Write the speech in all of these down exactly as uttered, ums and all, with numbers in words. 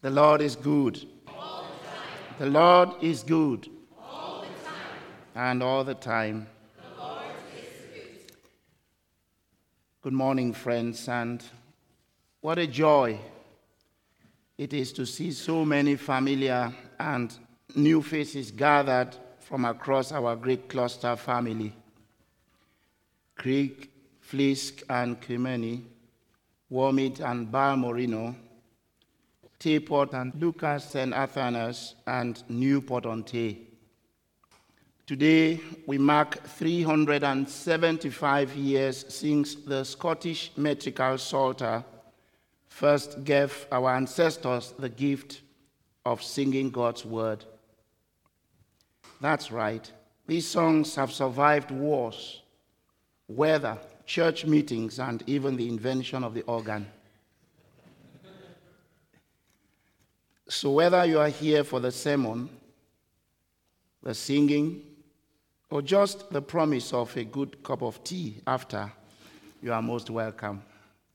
The Lord is good. All the time. The Lord is good. All the time. And all the time. The Lord is good. Good morning, friends, and what a joy it is to see so many familiar and new faces gathered from across our great cluster family. Creek, Flisk, and Kimeni, Wormit and Balmorino, Tayport and Lucas, Saint Athanas, and Newport-on-Tay. Today, we mark three hundred seventy-five years since the Scottish metrical Psalter first gave our ancestors the gift of singing God's word. That's right. These songs have survived wars, weather, church meetings, and even the invention of the organ. So whether you are here for the sermon, the singing, or just the promise of a good cup of tea after, you are most welcome.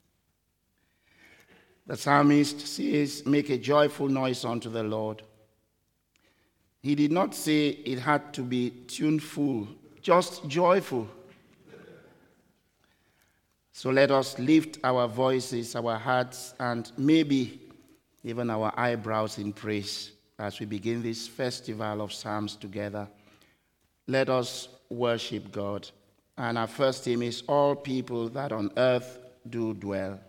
The psalmist says, "Make a joyful noise unto the Lord." He did not say it had to be tuneful, just joyful. So let us lift our voices, our hearts, and maybe even our eyebrows in praise as we begin this festival of psalms together. Let us worship God. And our first hymn is "All People That on Earth Do Dwell."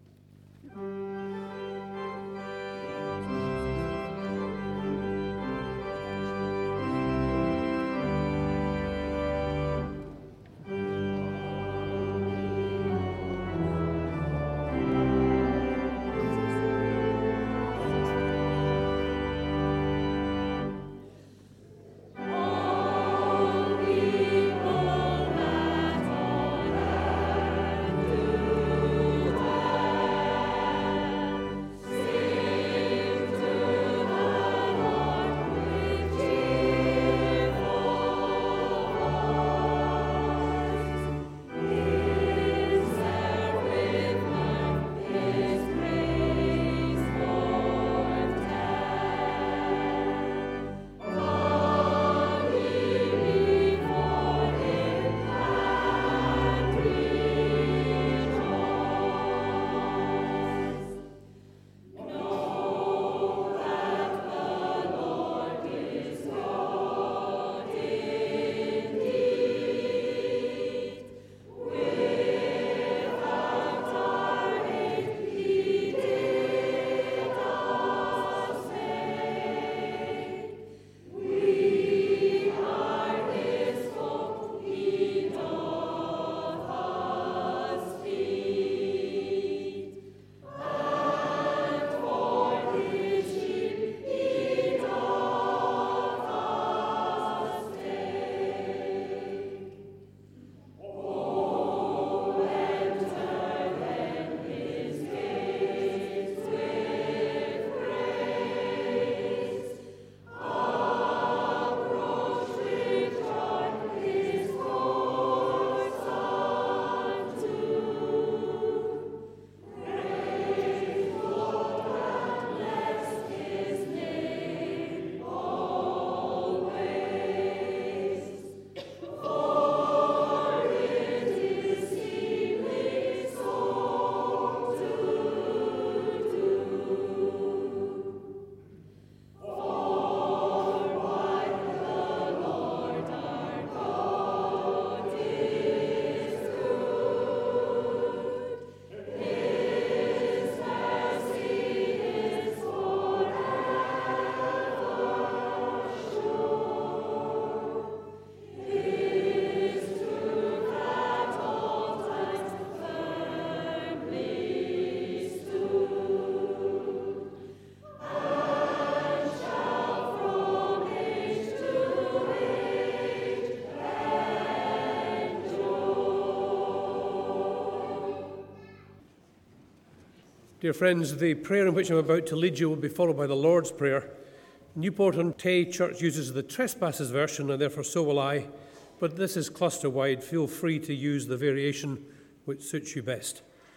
Dear friends, the prayer in which I'm about to lead you will be followed by the Lord's Prayer. Newport-on-Tay Church uses the Trespasses version, and therefore so will I, but this is cluster-wide. Feel free to use the variation which suits you best.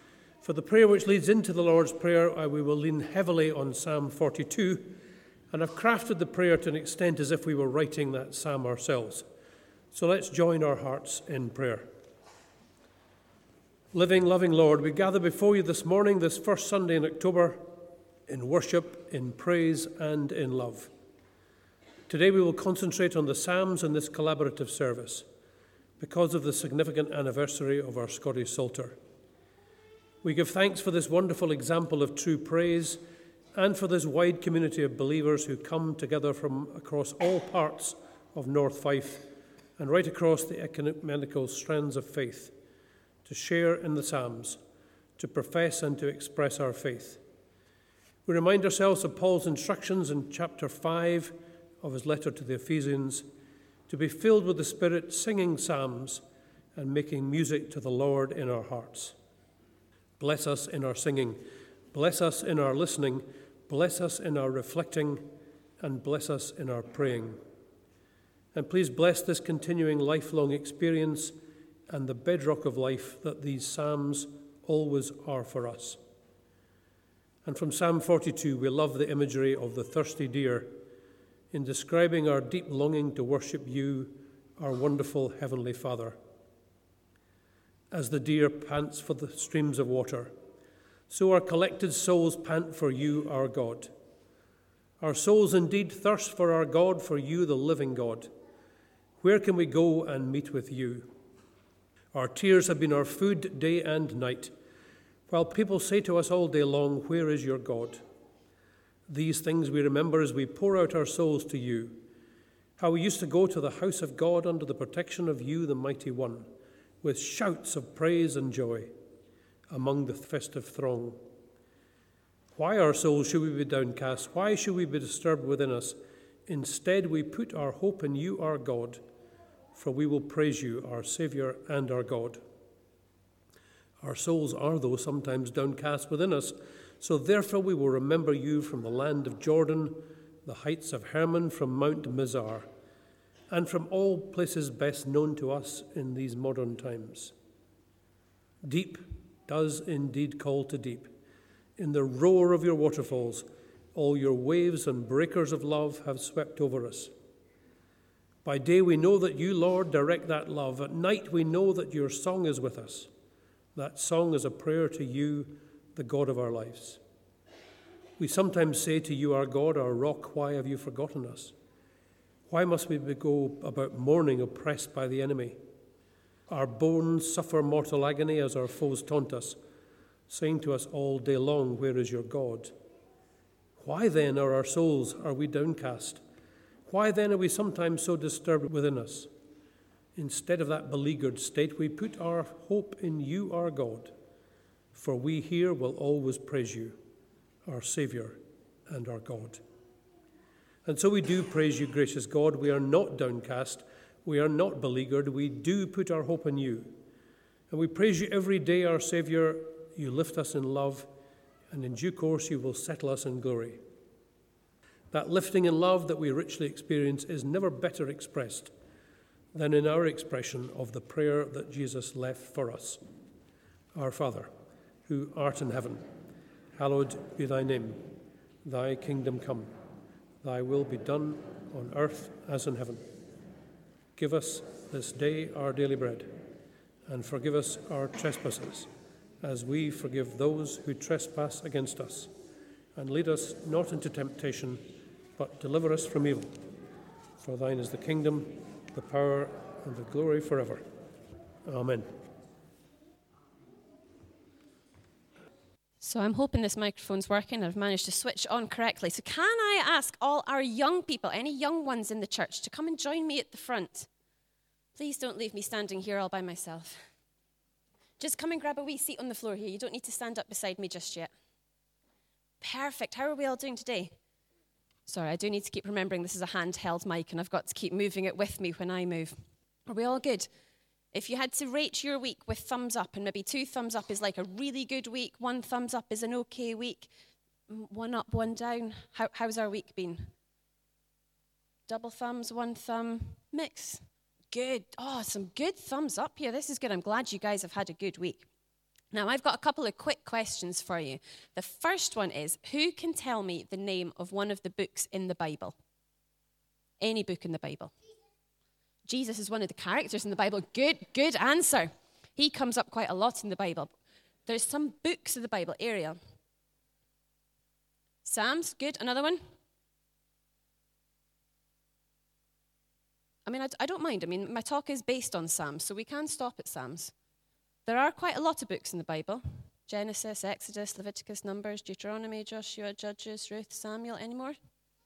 For the prayer which leads into the Lord's Prayer, uh, we will lean heavily on Psalm forty-two, and I've crafted the prayer to an extent as if we were writing that psalm ourselves. So let's join our hearts in prayer. Living, loving Lord, we gather before you this morning, this first Sunday in October, in worship, in praise, and in love. Today we will concentrate on the Psalms in this collaborative service because of the significant anniversary of our Scottish Psalter. We give thanks for this wonderful example of true praise and for this wide community of believers who come together from across all parts of North Fife and right across the ecumenical strands of faith to share in the Psalms, to profess and to express our faith. We remind ourselves of Paul's instructions in chapter five of his letter to the Ephesians to be filled with the Spirit, singing psalms and making music to the Lord in our hearts. Bless us in our singing, bless us in our listening, bless us in our reflecting, and bless us in our praying. And please bless this continuing lifelong experience and the bedrock of life that these psalms always are for us. And from Psalm forty-two, we love the imagery of the thirsty deer in describing our deep longing to worship you, our wonderful Heavenly Father. As the deer pants for the streams of water, so our collected souls pant for you, our God. Our souls indeed thirst for our God, for you, the living God. Where can we go and meet with you? Our tears have been our food day and night, while people say to us all day long, where is your God? These things we remember as we pour out our souls to you, how we used to go to the house of God under the protection of you, the Mighty One, with shouts of praise and joy among the festive throng. Why, our souls, should we be downcast? Why should we be disturbed within us? Instead, we put our hope in you, our God, for we will praise you, our Saviour and our God. Our souls are, though, sometimes downcast within us, so therefore we will remember you from the land of Jordan, the heights of Hermon, from Mount Mizar, and from all places best known to us in these modern times. Deep does indeed call to deep. In the roar of your waterfalls, all your waves and breakers of love have swept over us. By day we know that you, Lord, direct that love. At night we know that your song is with us. That song is a prayer to you, the God of our lives. We sometimes say to you, our God, our rock, why have you forgotten us? Why must we go about mourning, oppressed by the enemy? Our bones suffer mortal agony as our foes taunt us, saying to us all day long, where is your God? Why then are our souls, are we downcast? Why then are we sometimes so disturbed within us? Instead of that beleaguered state, we put our hope in you, our God, for we here will always praise you, our Saviour and our God. And so we do praise you, gracious God. We are not downcast. We are not beleaguered. We do put our hope in you. And we praise you every day, our Saviour. You lift us in love, and in due course you will settle us in glory. That lifting in love that we richly experience is never better expressed than in our expression of the prayer that Jesus left for us. Our Father, who art in heaven, hallowed be thy name. Thy kingdom come. Thy will be done on earth as in heaven. Give us this day our daily bread, and forgive us our trespasses, as we forgive those who trespass against us. And lead us not into temptation, but deliver us from evil. For thine is the kingdom, the power, and the glory forever. Amen. So I'm hoping this microphone's working. I've managed to switch on correctly. So can I ask all our young people, any young ones in the church, to come and join me at the front? Please don't leave me standing here all by myself. Just come and grab a wee seat on the floor here. You don't need to stand up beside me just yet. Perfect. How are we all doing today? Sorry, I do need to keep remembering this is a handheld mic and I've got to keep moving it with me when I move. Are we all good? If you had to rate your week with thumbs up, and maybe two thumbs up is like a really good week, one thumbs up is an okay week, one up, one down, how, how's our week been? Double thumbs, one thumb, mix. Good. Oh, some good thumbs up here. This is good. I'm glad you guys have had a good week. Now, I've got a couple of quick questions for you. The first one is, who can tell me the name of one of the books in the Bible? Any book in the Bible. Jesus is one of the characters in the Bible. Good, good answer. He comes up quite a lot in the Bible. There's some books of the Bible. Ariel. Psalms, good. Another one? I mean, I, I don't mind. I mean, my talk is based on Psalms, so we can stop at Psalms. There are quite a lot of books in the Bible. Genesis, Exodus, Leviticus, Numbers, Deuteronomy, Joshua, Judges, Ruth, Samuel. Any more?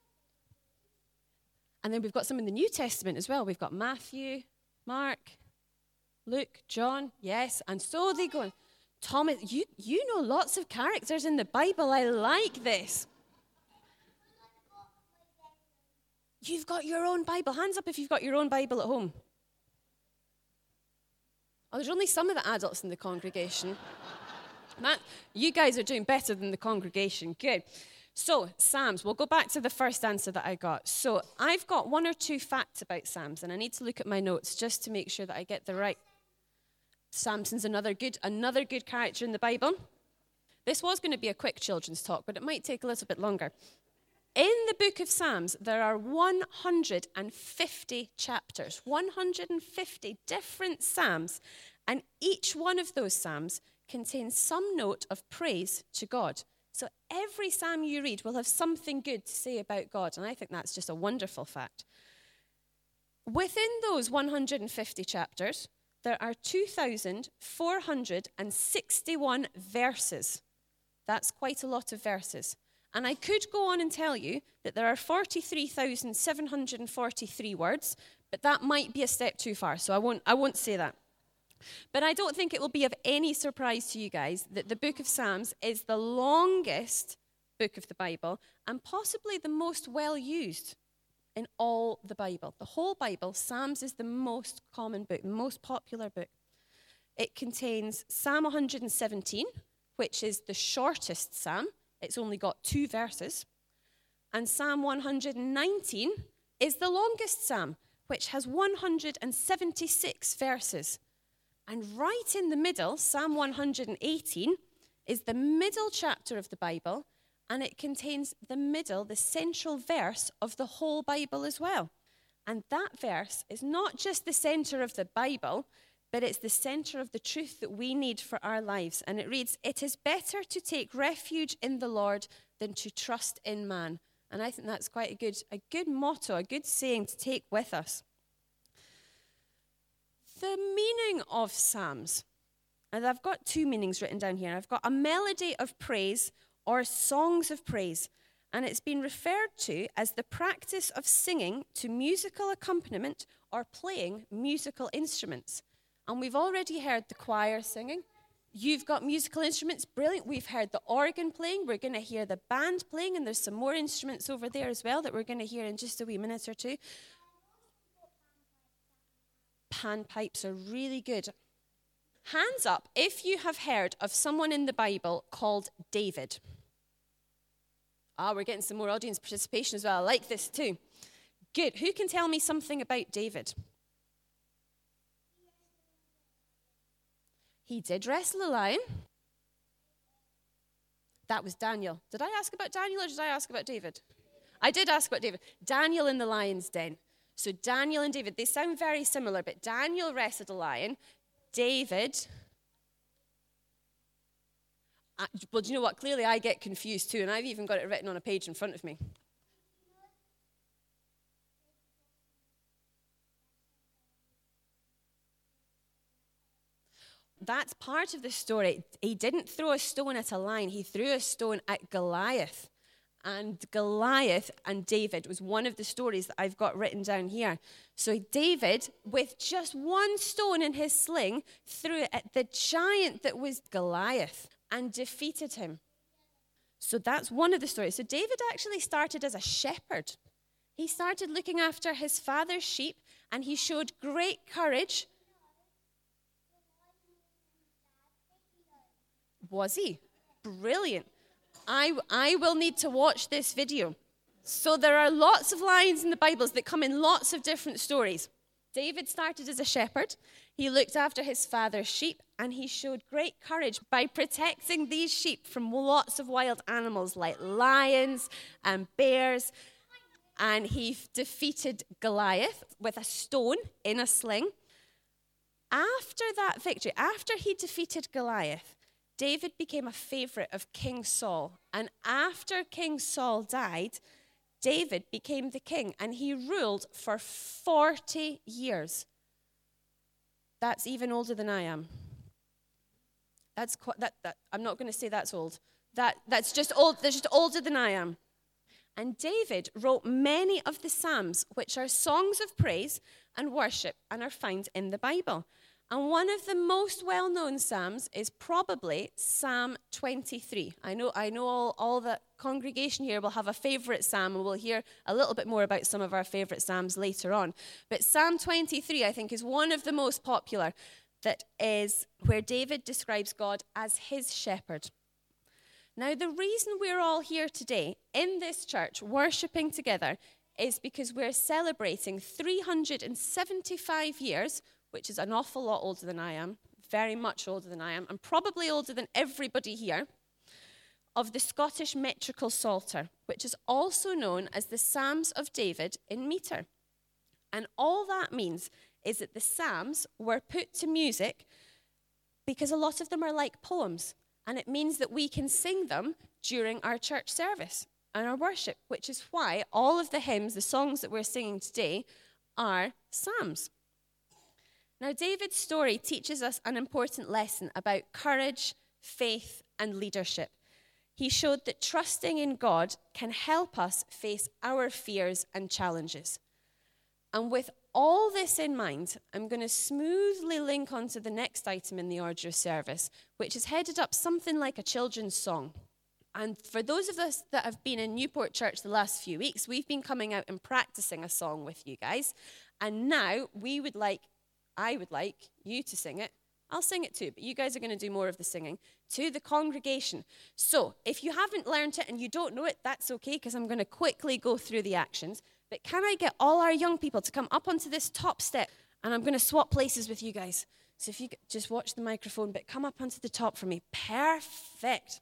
And then we've got some in the New Testament as well. We've got Matthew, Mark, Luke, John, yes, and so they go. Thomas, you, you know lots of characters in the Bible. I like this. You've got your own Bible. Hands up if you've got your own Bible at home. Oh, there's only some of the adults in the congregation. That, you guys are doing better than the congregation. Good. So, Psalms. We'll go back to the first answer that I got. So, I've got one or two facts about Psalms, and I need to look at my notes just to make sure that I get the right. Samson's another good, another good character in the Bible. This was going to be a quick children's talk, but it might take a little bit longer. In the book of Psalms, there are one hundred fifty chapters, one hundred fifty different psalms, and each one of those psalms contains some note of praise to God. So every psalm you read will have something good to say about God, and I think that's just a wonderful fact. Within those one hundred fifty chapters, there are two thousand four hundred sixty-one verses. That's quite a lot of verses. And I could go on and tell you that there are forty-three thousand seven hundred forty-three words, but that might be a step too far, so I won't, I won't say that. But I don't think it will be of any surprise to you guys that the book of Psalms is the longest book of the Bible and possibly the most well-used in all the Bible. The whole Bible, Psalms is the most common book, the most popular book. It contains Psalm one hundred seventeen, which is the shortest psalm. It's only got two verses. And Psalm one hundred nineteen is the longest psalm, which has one hundred seventy-six verses. And right in the middle, Psalm one hundred eighteen is the middle chapter of the Bible, and it contains the middle, the central verse of the whole Bible as well. And that verse is not just the center of the Bible, but it's the center of the truth that we need for our lives. And it reads, "It is better to take refuge in the Lord than to trust in man." And I think that's quite a good, a good motto, a good saying to take with us. The meaning of Psalms, and I've got two meanings written down here. I've got a melody of praise or songs of praise, and it's been referred to as the practice of singing to musical accompaniment or playing musical instruments. And we've already heard the choir singing. You've got musical instruments, brilliant. We've heard the organ playing. We're going to hear the band playing, and there's some more instruments over there as well that we're going to hear in just a wee minute or two. Panpipes are really good. Hands up if you have heard of someone in the Bible called David. Ah, we're getting some more audience participation as well. I like this too. Good. Who can tell me something about David? He did wrestle a lion. That was Daniel. Did I ask about Daniel or did I ask about David? I did ask about David. Daniel in the lion's den. So Daniel and David, they sound very similar, but Daniel wrestled a lion. David, uh, well, do you know what? Clearly I get confused too, and I've even got it written on a page in front of me. That's part of the story. He didn't throw a stone at a lion. He threw a stone at Goliath. And Goliath and David was one of the stories that I've got written down here. So David, with just one stone in his sling, threw it at the giant that was Goliath and defeated him. So that's one of the stories. So David actually started as a shepherd. He started looking after his father's sheep, and he showed great courage. Was he? Brilliant. I, I will need to watch this video. So there are lots of lions in the Bibles that come in lots of different stories. David started as a shepherd. He looked after his father's sheep, and he showed great courage by protecting these sheep from lots of wild animals like lions and bears. And he defeated Goliath with a stone in a sling. After that victory, after he defeated Goliath, David became a favorite of King Saul. And after King Saul died, David became the king, and he ruled for forty years. That's even older than I am. That's quite, that, that I'm not going to say that's old. That that's just old. That's just older than I am. And David wrote many of the Psalms, which are songs of praise and worship and are found in the Bible. And one of the most well-known Psalms is probably Psalm twenty-three. I know I know all, all the congregation here will have a favorite Psalm, and we'll hear a little bit more about some of our favorite Psalms later on. But Psalm twenty-three, I think, is one of the most popular, that is where David describes God as his shepherd. Now, the reason we're all here today in this church worshiping together is because we're celebrating three hundred seventy-five years, which is an awful lot older than I am, very much older than I am, and probably older than everybody here, of the Scottish metrical Psalter, which is also known as the Psalms of David in meter. And all that means is that the Psalms were put to music because a lot of them are like poems, and it means that we can sing them during our church service and our worship, which is why all of the hymns, the songs that we're singing today, are Psalms. Now, David's story teaches us an important lesson about courage, faith, and leadership. He showed that trusting in God can help us face our fears and challenges. And with all this in mind, I'm going to smoothly link on to the next item in the order of service, which is headed up something like a children's song. And for those of us that have been in Newport Church the last few weeks, we've been coming out and practicing a song with you guys. And now we would like I would like you to sing it. I'll sing it too, but you guys are going to do more of the singing to the congregation. So if you haven't learned it and you don't know it, that's okay, because I'm going to quickly go through the actions. But can I get all our young people to come up onto this top step? And I'm going to swap places with you guys. So if you just watch the microphone, but come up onto the top for me. Perfect.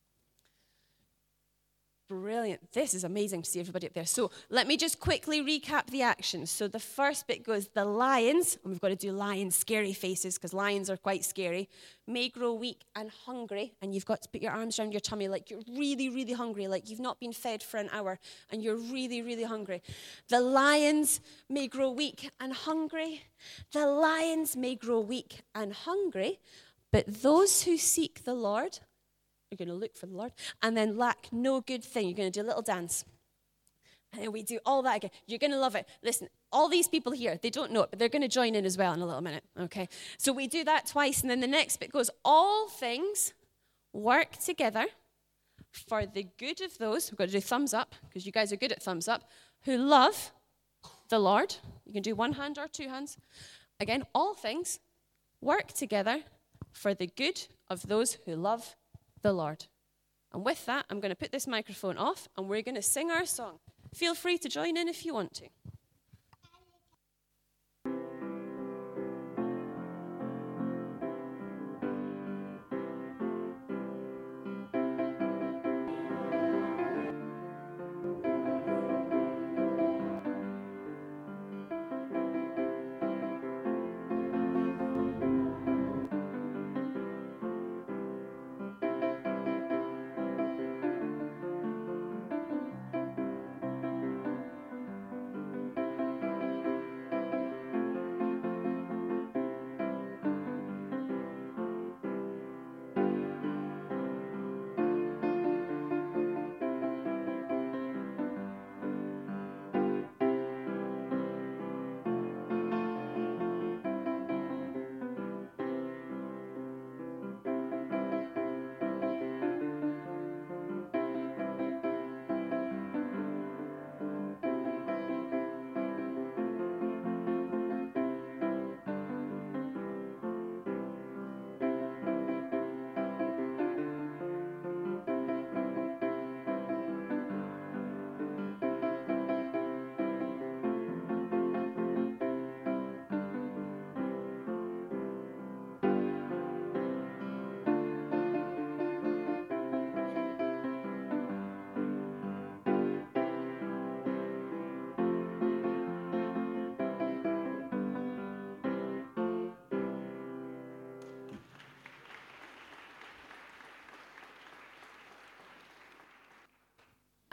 Brilliant. This is amazing to see everybody up there. So let me just quickly recap the actions. So the first bit goes, the lions, and we've got to do lion scary faces because lions are quite scary, may grow weak and hungry, and you've got to put your arms around your tummy like you're really, really hungry, like you've not been fed for an hour and you're really, really hungry. The lions may grow weak and hungry. The lions may grow weak and hungry, but those who seek the Lord, you're going to look for the Lord, and then lack no good thing. You're going to do a little dance. And then we do all that again. You're going to love it. Listen, all these people here, they don't know it, but they're going to join in as well in a little minute, okay? So we do that twice, and then the next bit goes, all things work together for the good of those, we've got to do thumbs up, because you guys are good at thumbs up, who love the Lord. You can do one hand or two hands. Again, all things work together for the good of those who love the Lord. And with that, I'm going to put this microphone off, and we're going to sing our song. Feel free to join in if you want to.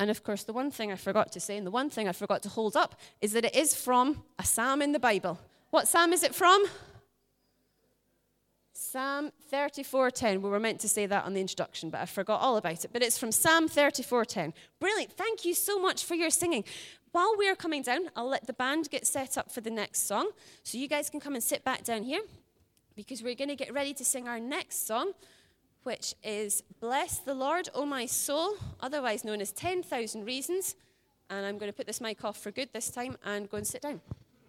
And of course, the one thing I forgot to say, and the one thing I forgot to hold up, is that it is from a psalm in the Bible. What psalm is it from? Psalm thirty-four ten. We were meant to say that on the introduction, but I forgot all about it. But it's from Psalm thirty-four ten. Brilliant. Thank you so much for your singing. While we're coming down, I'll let the band get set up for the next song. So you guys can come and sit back down here, because we're going to get ready to sing our next song, which is Bless the Lord, O my soul, otherwise known as ten thousand Reasons. And I'm going to put this mic off for good this time and go and sit down.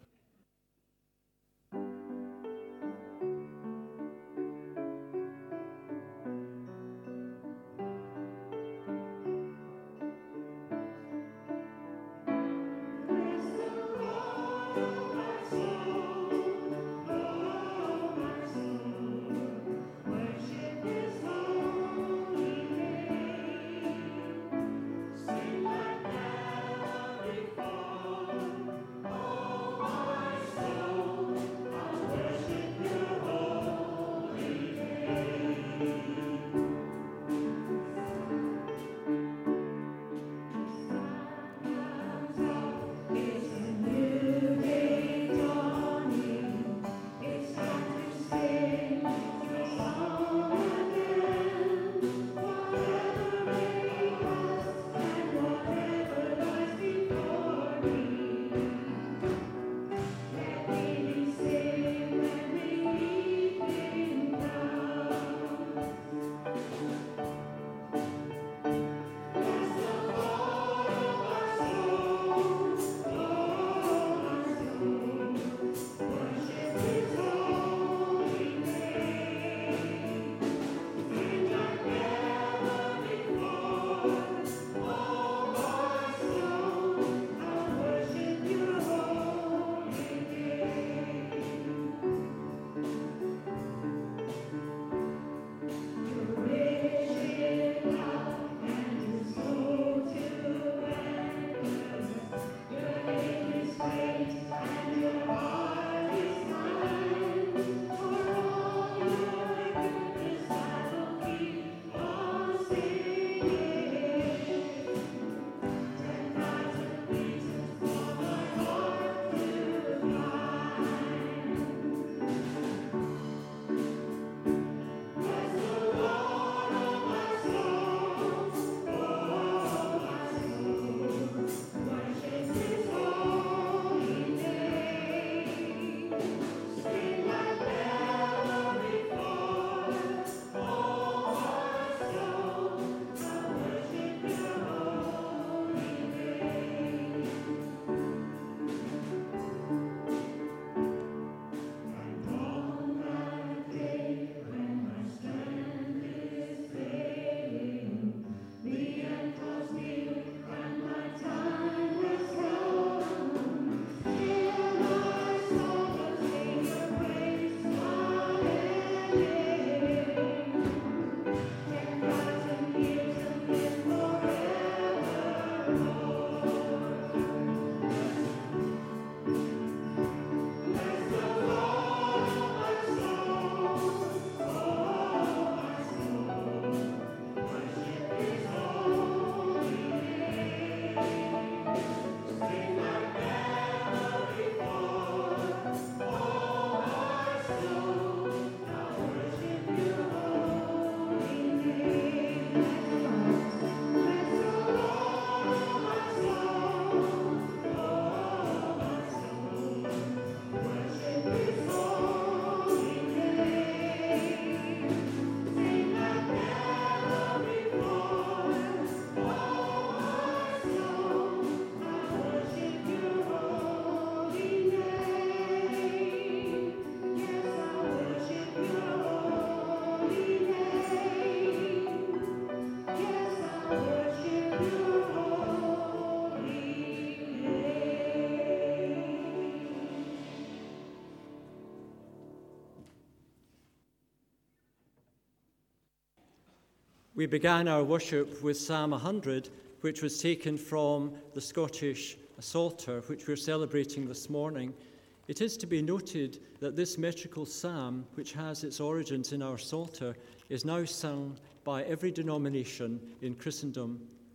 We began our worship with Psalm one hundred, which was taken from the Scottish Psalter, which we're celebrating this morning. It is to be noted that this metrical psalm, which has its origins in our Psalter, is now sung by every denomination in Christendom.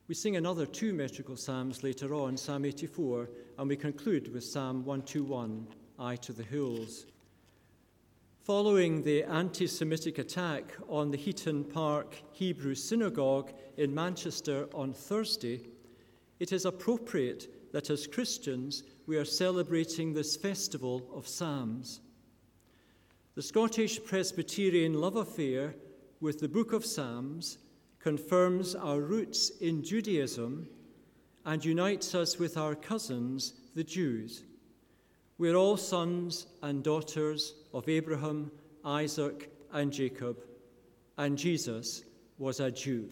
We sing another two metrical psalms later on, Psalm eighty-four, and we conclude with Psalm one twenty-one, Eye to the Hills. Following the anti-Semitic attack on the Heaton Park Hebrew Synagogue in Manchester on Thursday, it is appropriate that as Christians we are celebrating this festival of Psalms. The Scottish Presbyterian love affair with the Book of Psalms confirms our roots in Judaism and unites us with our cousins, the Jews. We are all sons and daughters of Abraham, Isaac, and Jacob, and Jesus was a Jew.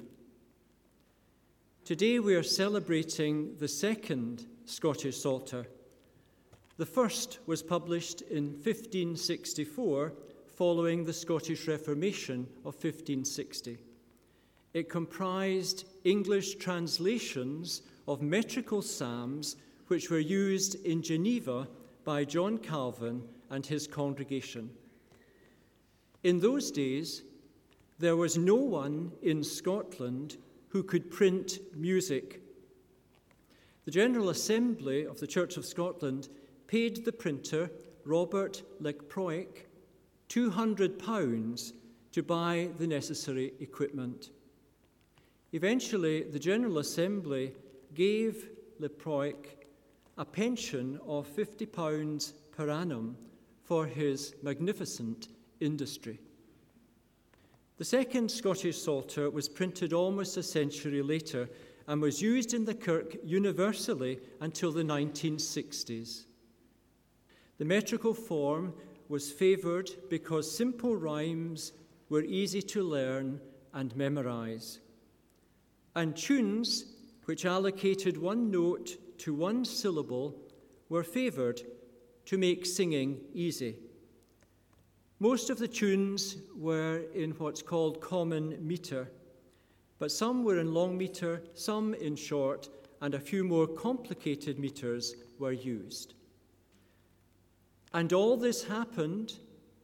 Today we are celebrating the second Scottish Psalter. The first was published in fifteen sixty-four, following the Scottish Reformation of fifteen sixty. It comprised English translations of metrical psalms which were used in Geneva by John Calvin and his congregation. In those days, there was no one in Scotland who could print music. The General Assembly of the Church of Scotland paid the printer, Robert Lecproic, two hundred pounds to buy the necessary equipment. Eventually, the General Assembly gave Lecproic a pension of fifty pounds per annum for his magnificent industry. The second Scottish Psalter was printed almost a century later and was used in the Kirk universally until the nineteen sixties. The metrical form was favoured because simple rhymes were easy to learn and memorise, and tunes which allocated one note to one syllable were favoured to make singing easy. Most of the tunes were in what's called common metre, but some were in long metre, some in short, and a few more complicated metres were used. And all this happened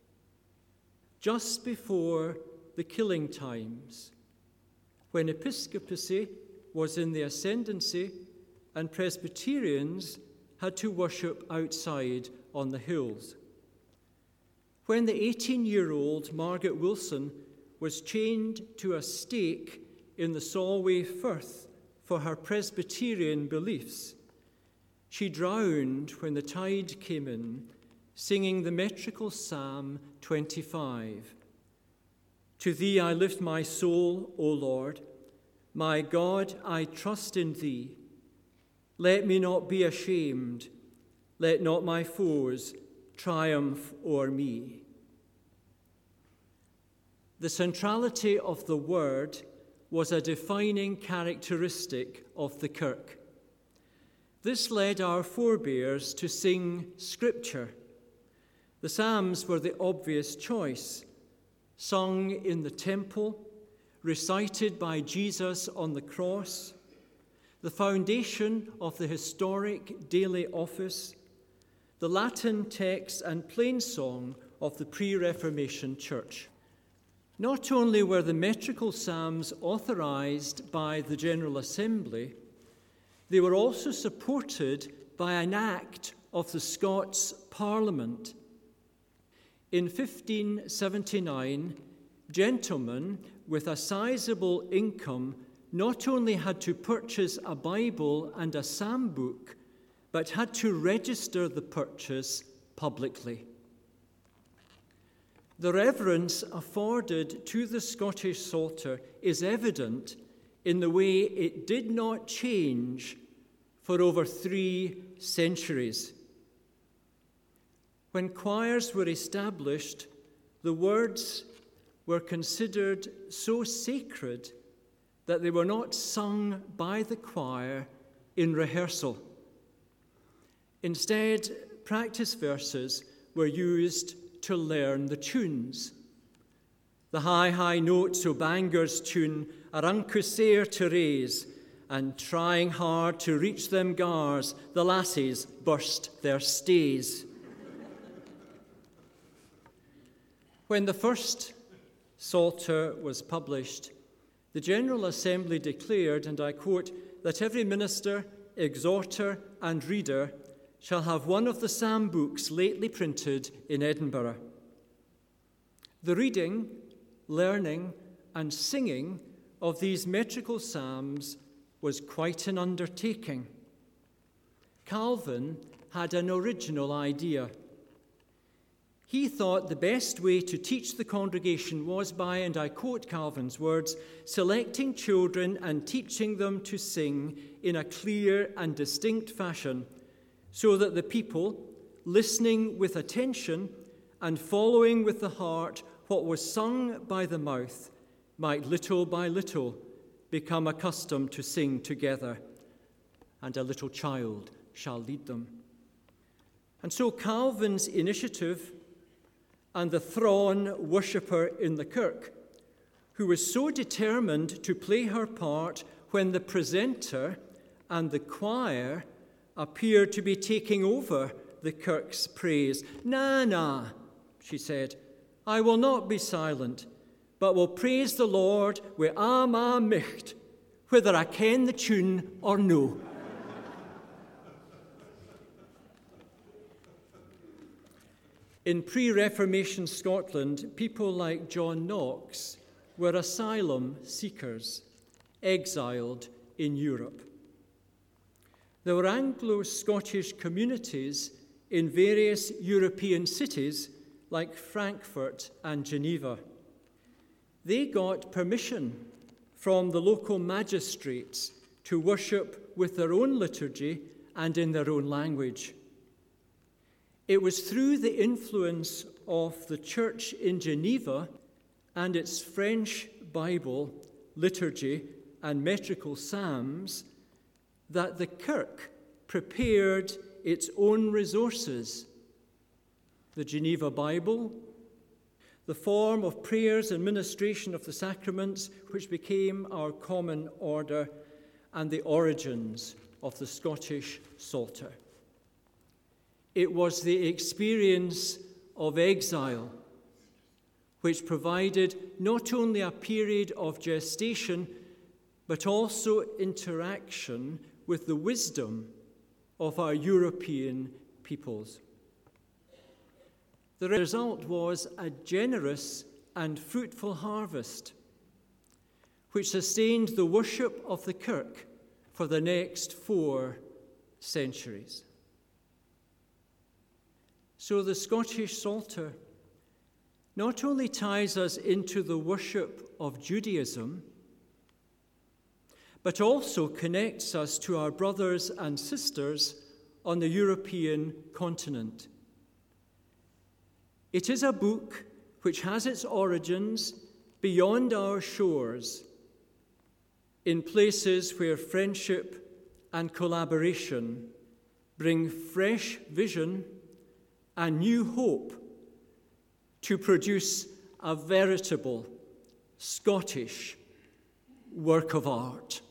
just before the killing times, when episcopacy was in the ascendancy and Presbyterians had to worship outside on the hills. When the eighteen-year-old Margaret Wilson was chained to a stake in the Solway Firth for her Presbyterian beliefs, she drowned when the tide came in, singing the metrical Psalm twenty-five. To thee I lift my soul, O Lord. My God, I trust in thee. Let me not be ashamed. Let not my foes triumph o'er me. The centrality of the Word was a defining characteristic of the Kirk. This led our forebears to sing Scripture. The Psalms were the obvious choice, sung in the temple, recited by Jesus on the cross, the foundation of the historic daily office, the Latin text and plain song of the pre-Reformation Church. Not only were the metrical psalms authorized by the General Assembly, they were also supported by an act of the Scots Parliament. In fifteen seventy-nine, gentlemen with a sizable income not only had to purchase a Bible and a psalm book, but had to register the purchase publicly. The reverence afforded to the Scottish Psalter is evident in the way it did not change for over three centuries. When choirs were established, the words were considered so sacred that they were not sung by the choir in rehearsal. Instead, practice verses were used to learn the tunes. The high, high notes o' Bangor's tune are unco sair to raise, and trying hard to reach them gars, the lassies burst their stays. When the first Psalter was published, the General Assembly declared, and I quote, that every minister, exhorter, and reader shall have one of the psalm books lately printed in Edinburgh. The reading, learning, and singing of these metrical psalms was quite an undertaking. Calvin had an original idea. He thought the best way to teach the congregation was by, and I quote Calvin's words, selecting children and teaching them to sing in a clear and distinct fashion, so that the people, listening with attention and following with the heart what was sung by the mouth, might little by little become accustomed to sing together, and a little child shall lead them. And so Calvin's initiative and the Thrawn worshipper in the kirk, who was so determined to play her part when the presenter and the choir appeared to be taking over the kirk's praise. Na, na, she said, I will not be silent, but will praise the Lord wi' a' my micht, whether I ken the tune or no. In pre-Reformation Scotland, people like John Knox were asylum seekers, exiled in Europe. There were Anglo-Scottish communities in various European cities like Frankfurt and Geneva. They got permission from the local magistrates to worship with their own liturgy and in their own language. It was through the influence of the church in Geneva and its French Bible, liturgy, and metrical psalms that the kirk prepared its own resources. The Geneva Bible, the form of prayers and ministration of the sacraments, which became our common order, and the origins of the Scottish Psalter. It was the experience of exile which provided not only a period of gestation, but also interaction with the wisdom of our European peoples. The result was a generous and fruitful harvest, which sustained the worship of the kirk for the next four centuries. So the Scottish Psalter not only ties us into the worship of Judaism, but also connects us to our brothers and sisters on the European continent. It is a book which has its origins beyond our shores, in places where friendship and collaboration bring fresh vision and new hope to produce a veritable Scottish work of art.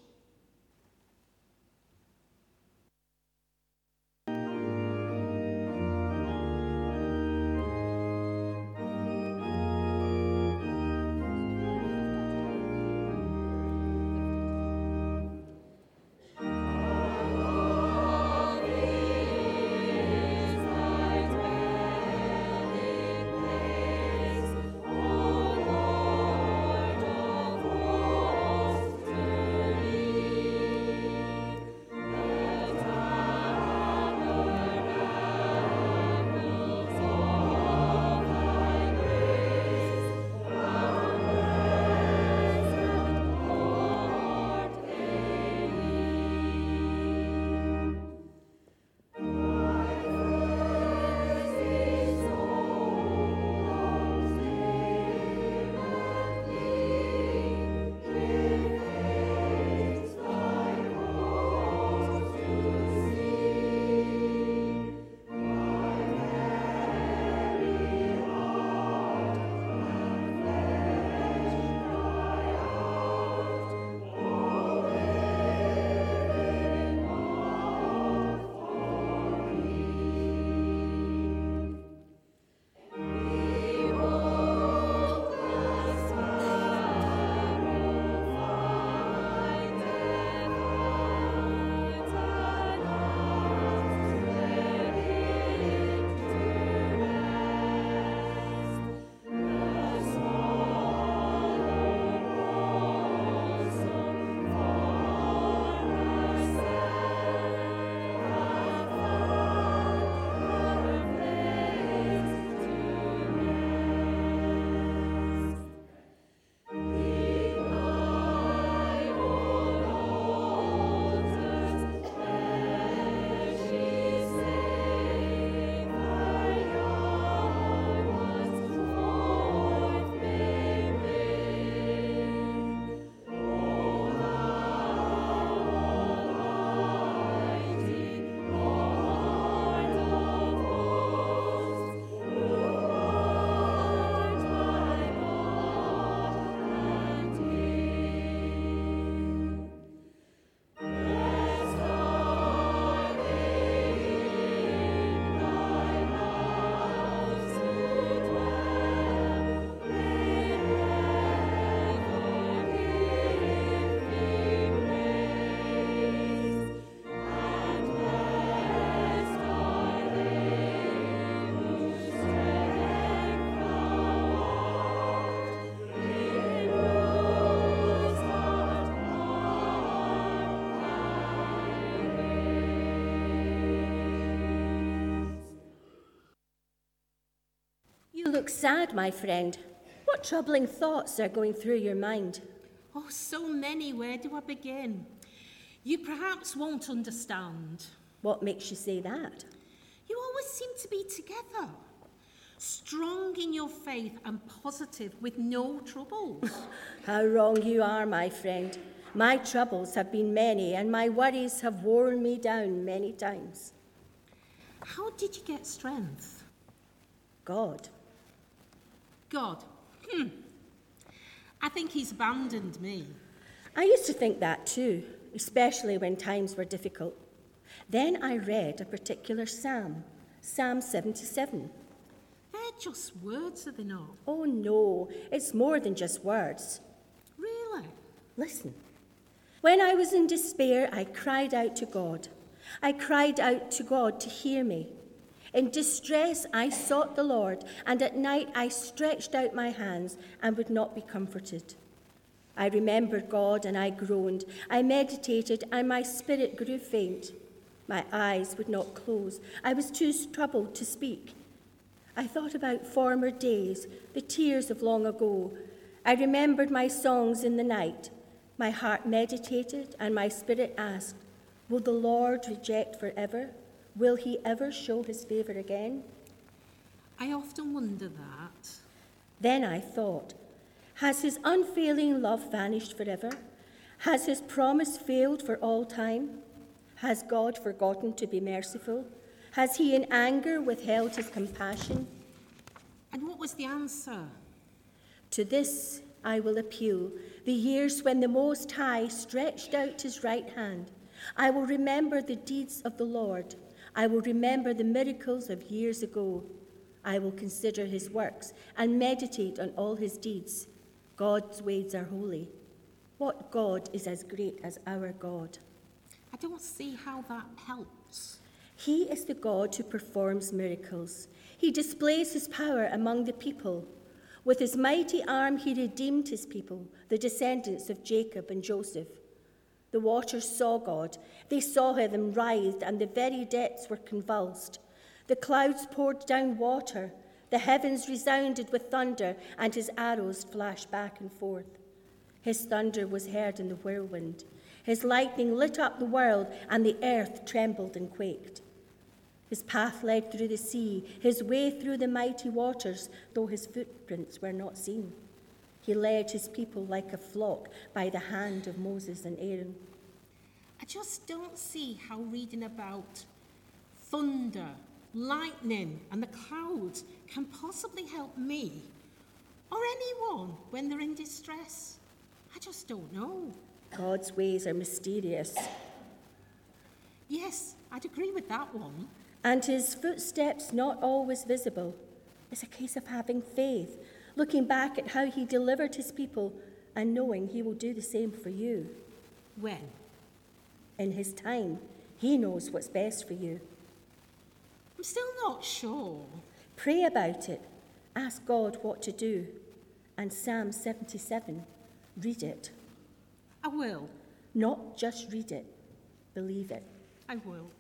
Lord of hosts, look sad, my friend. What troubling thoughts are going through your mind? Oh, so many. Where do I begin? You perhaps won't understand. What makes you say that? You always seem to be together, strong in your faith and positive with no troubles. How wrong you are, my friend. My troubles have been many, and my worries have worn me down many times. How did you get strength? God. God. Hmm. I think he's abandoned me. I used to think that too, especially when times were difficult. Then I read a particular psalm, Psalm seventy-seven. They're just words, are they not? Oh no, it's more than just words. Really? Listen. When I was in despair, I cried out to God. I cried out to God to hear me. In distress, I sought the Lord, and at night I stretched out my hands and would not be comforted. I remembered God, and I groaned. I meditated, and my spirit grew faint. My eyes would not close. I was too troubled to speak. I thought about former days, the tears of long ago. I remembered my songs in the night. My heart meditated, and my spirit asked, will the Lord reject forever? Will he ever show his favour again? I often wonder that. Then I thought, has his unfailing love vanished forever? Has his promise failed for all time? Has God forgotten to be merciful? Has he in anger withheld his compassion? And what was the answer? To this I will appeal, the years when the Most High stretched out his right hand. I will remember the deeds of the Lord. I will remember the miracles of years ago. I will consider his works and meditate on all his deeds. God's ways are holy. What God is as great as our God? I don't see how that helps. He is the God who performs miracles. He displays his power among the people. With his mighty arm, he redeemed his people, the descendants of Jacob and Joseph. The waters saw God. They saw him writhed, and the very depths were convulsed. The clouds poured down water. The heavens resounded with thunder, and his arrows flashed back and forth. His thunder was heard in the whirlwind. His lightning lit up the world, and the earth trembled and quaked. His path led through the sea, his way through the mighty waters, though his footprints were not seen. He led his people like a flock by the hand of Moses and Aaron. I just don't see how reading about thunder, lightning, and the clouds can possibly help me or anyone when they're in distress. I just don't know. God's ways are mysterious. Yes, I'd agree with that one. And his footsteps not always visible. It's a case of having faith, looking back at how he delivered his people and knowing he will do the same for you. When? In his time, he knows what's best for you. I'm still not sure. Pray about it. Ask God what to do. And Psalm seventy-seven, read it. I will. Not just read it, believe it. I will.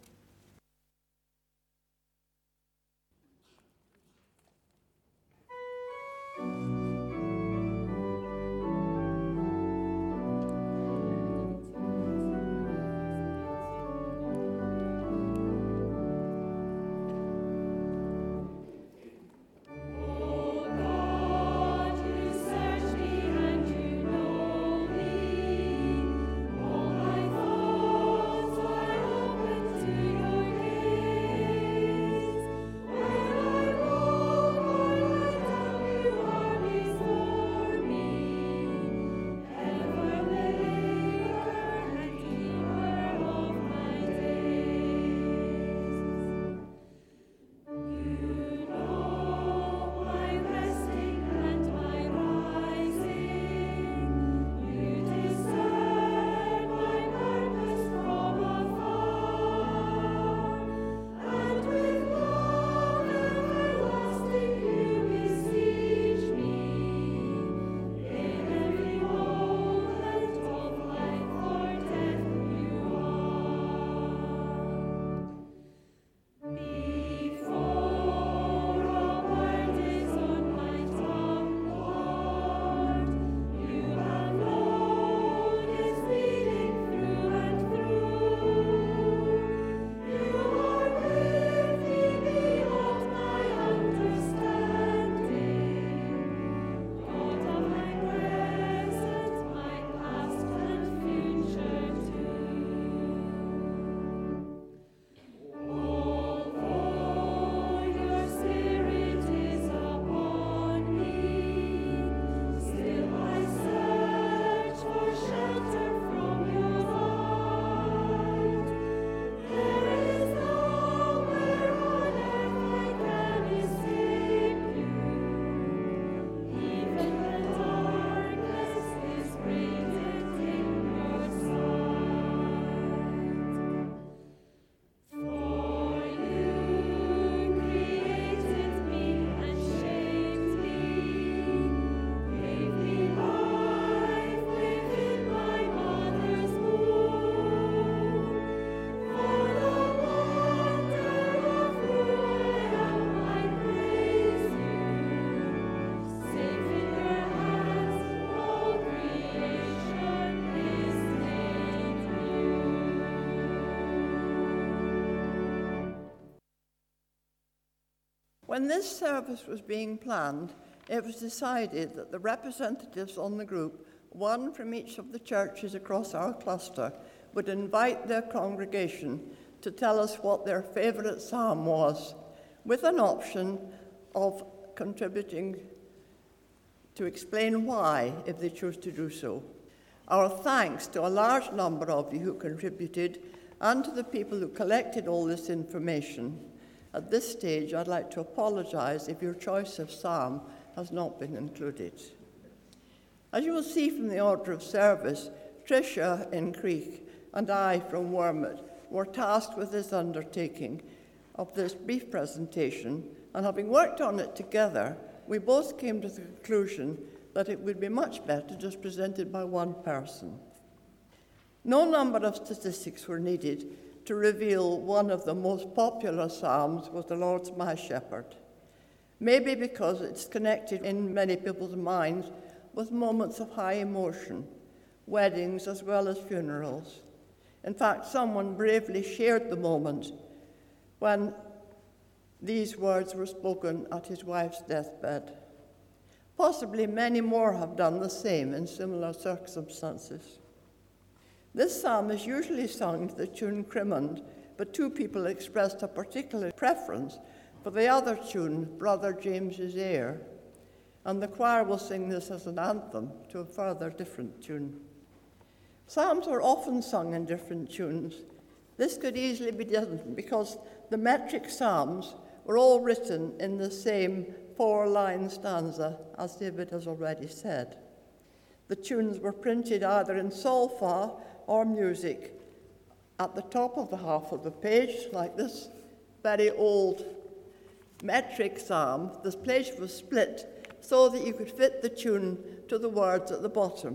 To When this service was being planned, it was decided that the representatives on the group, one from each of the churches across our cluster, would invite their congregation to tell us what their favourite psalm was, with an option of contributing to explain why, if they chose to do so. Our thanks to a large number of you who contributed and to the people who collected all this information. At this stage, I'd like to apologise if your choice of psalm has not been included. As you will see from the order of service, Tricia in Creek and I from Wormwood were tasked with this undertaking of this brief presentation, and having worked on it together, we both came to the conclusion that it would be much better just presented by one person. No number of statistics were needed to reveal one of the most popular psalms was the Lord's My Shepherd, maybe because it's connected in many people's minds with moments of high emotion, weddings as well as funerals. In fact, someone bravely shared the moment when these words were spoken at his wife's deathbed. Possibly many more have done the same in similar circumstances. This psalm is usually sung to the tune Crimond, but two people expressed a particular preference for the other tune, Brother James's Heir, and the choir will sing this as an anthem to a further different tune. Psalms are often sung in different tunes. This could easily be done because the metric psalms were all written in the same four-line stanza, as David has already said. The tunes were printed either in solfa or music at the top of the half of the page, like this very old metric psalm. This page was split so that you could fit the tune to the words at the bottom.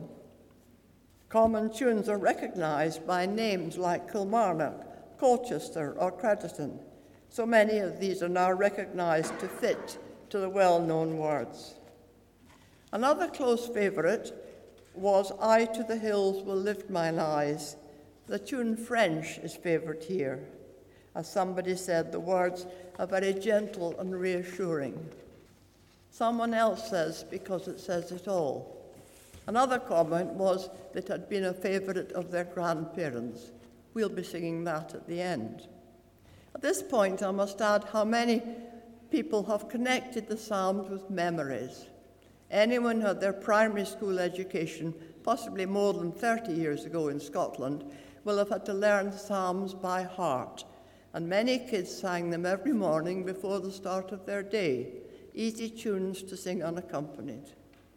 Common tunes are recognised by names like Kilmarnock, Colchester, or Crediton. So many of these are now recognised to fit to the well-known words. Another close favourite was I to the hills will lift mine eyes. The tune French is favoured here. As somebody said, the words are very gentle and reassuring. Someone else says, because it says it all. Another comment was that it had been a favourite of their grandparents. We'll be singing that at the end. At this point, I must add how many people have connected the Psalms with memories. Anyone who had their primary school education, possibly more than thirty years ago in Scotland, will have had to learn the Psalms by heart, and many kids sang them every morning before the start of their day, easy tunes to sing unaccompanied.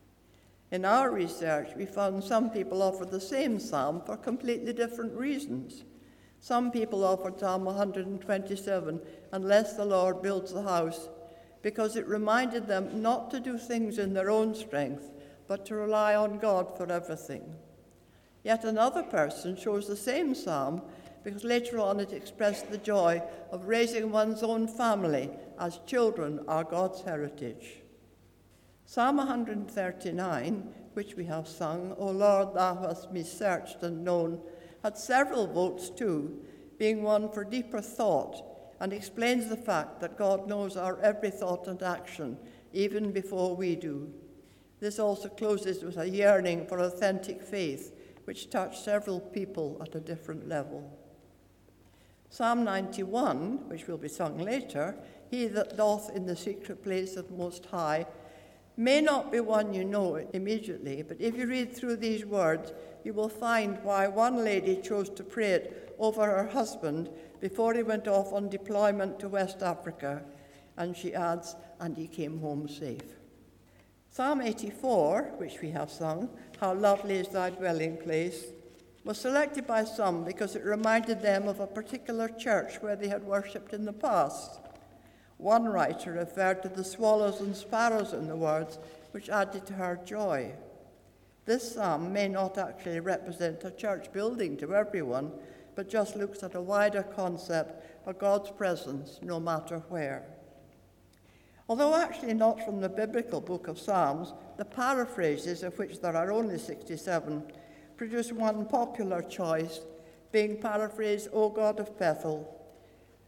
In our research, we found some people offered the same psalm for completely different reasons. Some people offered Psalm one hundred twenty-seven, unless the Lord builds the house, because it reminded them not to do things in their own strength, but to rely on God for everything. Yet another person chose the same psalm because later on it expressed the joy of raising one's own family, as children are God's heritage. Psalm one hundred thirty-nine, which we have sung, O Lord, thou hast me searched and known, had several votes too, being one for deeper thought, and explains the fact that God knows our every thought and action, even before we do. This also closes with a yearning for authentic faith, which touched several people at a different level. Psalm ninety-one, which will be sung later, He that doth in the secret place of Most High, may not be one you know immediately, but if you read through these words, you will find why one lady chose to pray it over her husband before he went off on deployment to West Africa. And she adds, and he came home safe. Psalm eighty-four, which we have sung, How Lovely is Thy Dwelling Place, was selected by some because it reminded them of a particular church where they had worshipped in the past. One writer referred to the swallows and sparrows in the words, which added to her joy. This psalm may not actually represent a church building to everyone, but just looks at a wider concept of God's presence no matter where. Although actually not from the biblical book of Psalms, the paraphrases, of which there are only sixty-seven, produce one popular choice, being paraphrased, O God of Bethel,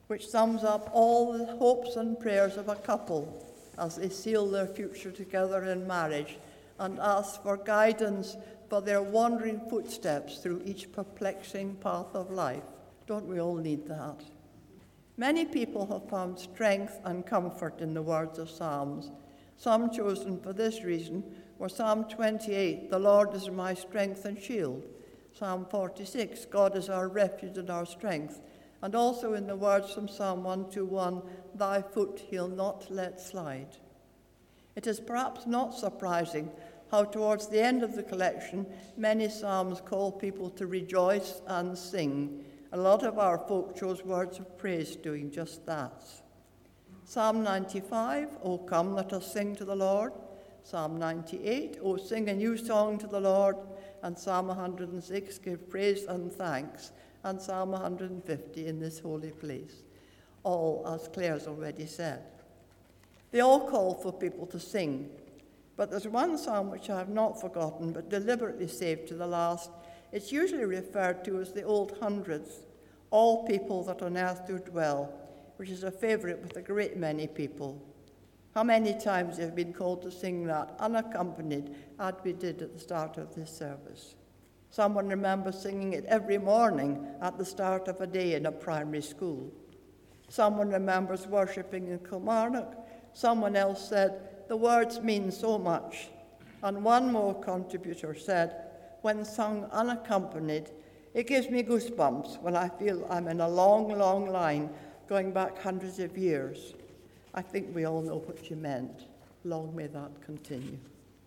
which sums up all the hopes and prayers of a couple as they seal their future together in marriage and ask for guidance for their wandering footsteps through each perplexing path of life. Don't we all need that? Many people have found strength and comfort in the words of Psalms. Some chosen for this reason were Psalm twenty-eight, "The Lord is my strength and shield." Psalm forty-six, "God is our refuge and our strength." And also in the words from Psalm one twenty-one, "Thy foot he'll not let slide." It is perhaps not surprising how towards the end of the collection, many psalms call people to rejoice and sing. A lot of our folk chose words of praise doing just that. Psalm ninety-five, "O come, let us sing to the Lord." Psalm ninety-eight, "O sing a new song to the Lord." And Psalm one hundred six, "Give praise and thanks." And Psalm one hundred fifty, "In this holy place." All, as Claire's already said. They all call for people to sing. But there's one psalm which I have not forgotten, but deliberately saved to the last. It's usually referred to as the Old Hundreds, "All people that on earth do dwell," which is a favourite with a great many people. How many times have been called to sing that unaccompanied, as we did at the start of this service? Someone remembers singing it every morning at the start of a day in a primary school. Someone remembers worshipping in Kilmarnock. Someone else said, "The words mean so much." And one more contributor said, "When sung unaccompanied, it gives me goosebumps when I feel I'm in a long, long line going back hundreds of years." I think we all know what you meant. Long may that continue.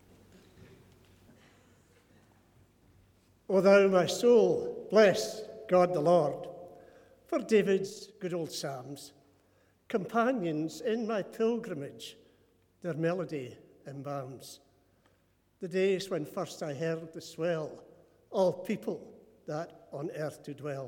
O thou, my soul, bless God the Lord. For David's good old psalms, companions in my pilgrimage, their melody embalms. The days when first I heard the swell, all people that on earth do dwell.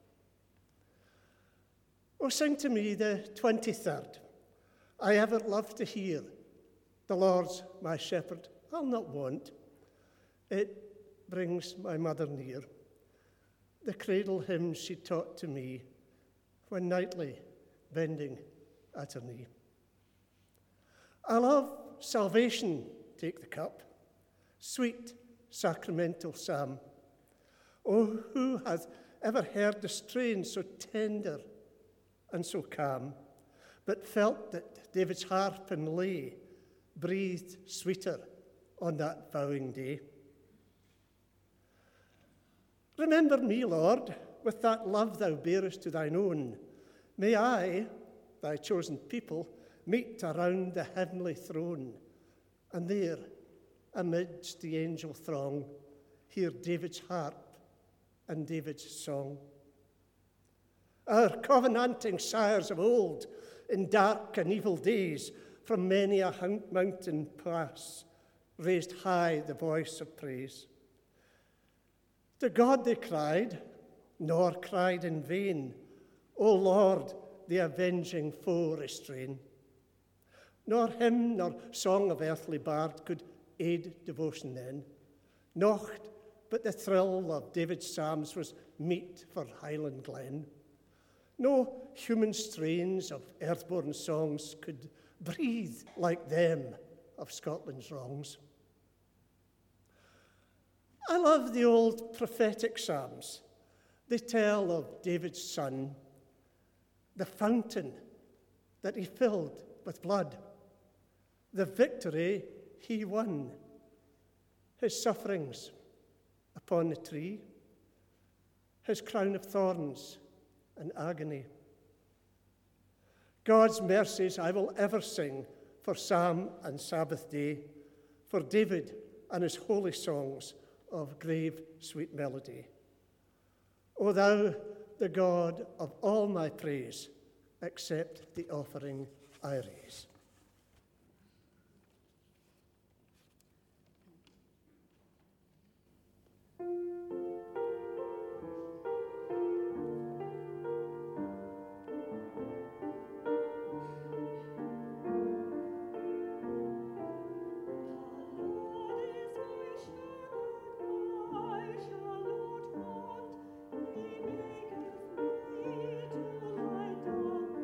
O sing to me the twenty-third. I ever love to hear, "The Lord's my shepherd, I'll not want." It brings my mother near, the cradle hymn she taught to me, when nightly bending at her knee. I love salvation, take the cup, sweet sacramental psalm. Oh, who hath ever heard the strain so tender and so calm, but felt that David's harp and lay breathed sweeter on that vowing day? Remember me, Lord, with that love thou bearest to thine own. May I, thy chosen people, meet around the heavenly throne, and there, amidst the angel throng, hear David's harp and David's song. Our covenanting sires of old, in dark and evil days, from many a mountain pass, raised high the voice of praise. To God they cried, nor cried in vain, "O Lord, the avenging foe restrain." Nor hymn nor song of earthly bard could aid devotion then. Naught but the thrill of David's psalms was meet for Highland glen. No human strains of earthborn songs could breathe like them of Scotland's wrongs. I love the old prophetic psalms. They tell of David's son, the fountain that he filled with blood, the victory he won, his sufferings upon the tree, his crown of thorns and agony. God's mercies I will ever sing for Psalm and Sabbath day, for David and his holy songs of grave sweet melody. O thou, the God of all my praise, accept the offering I raise. He maketh me to lie down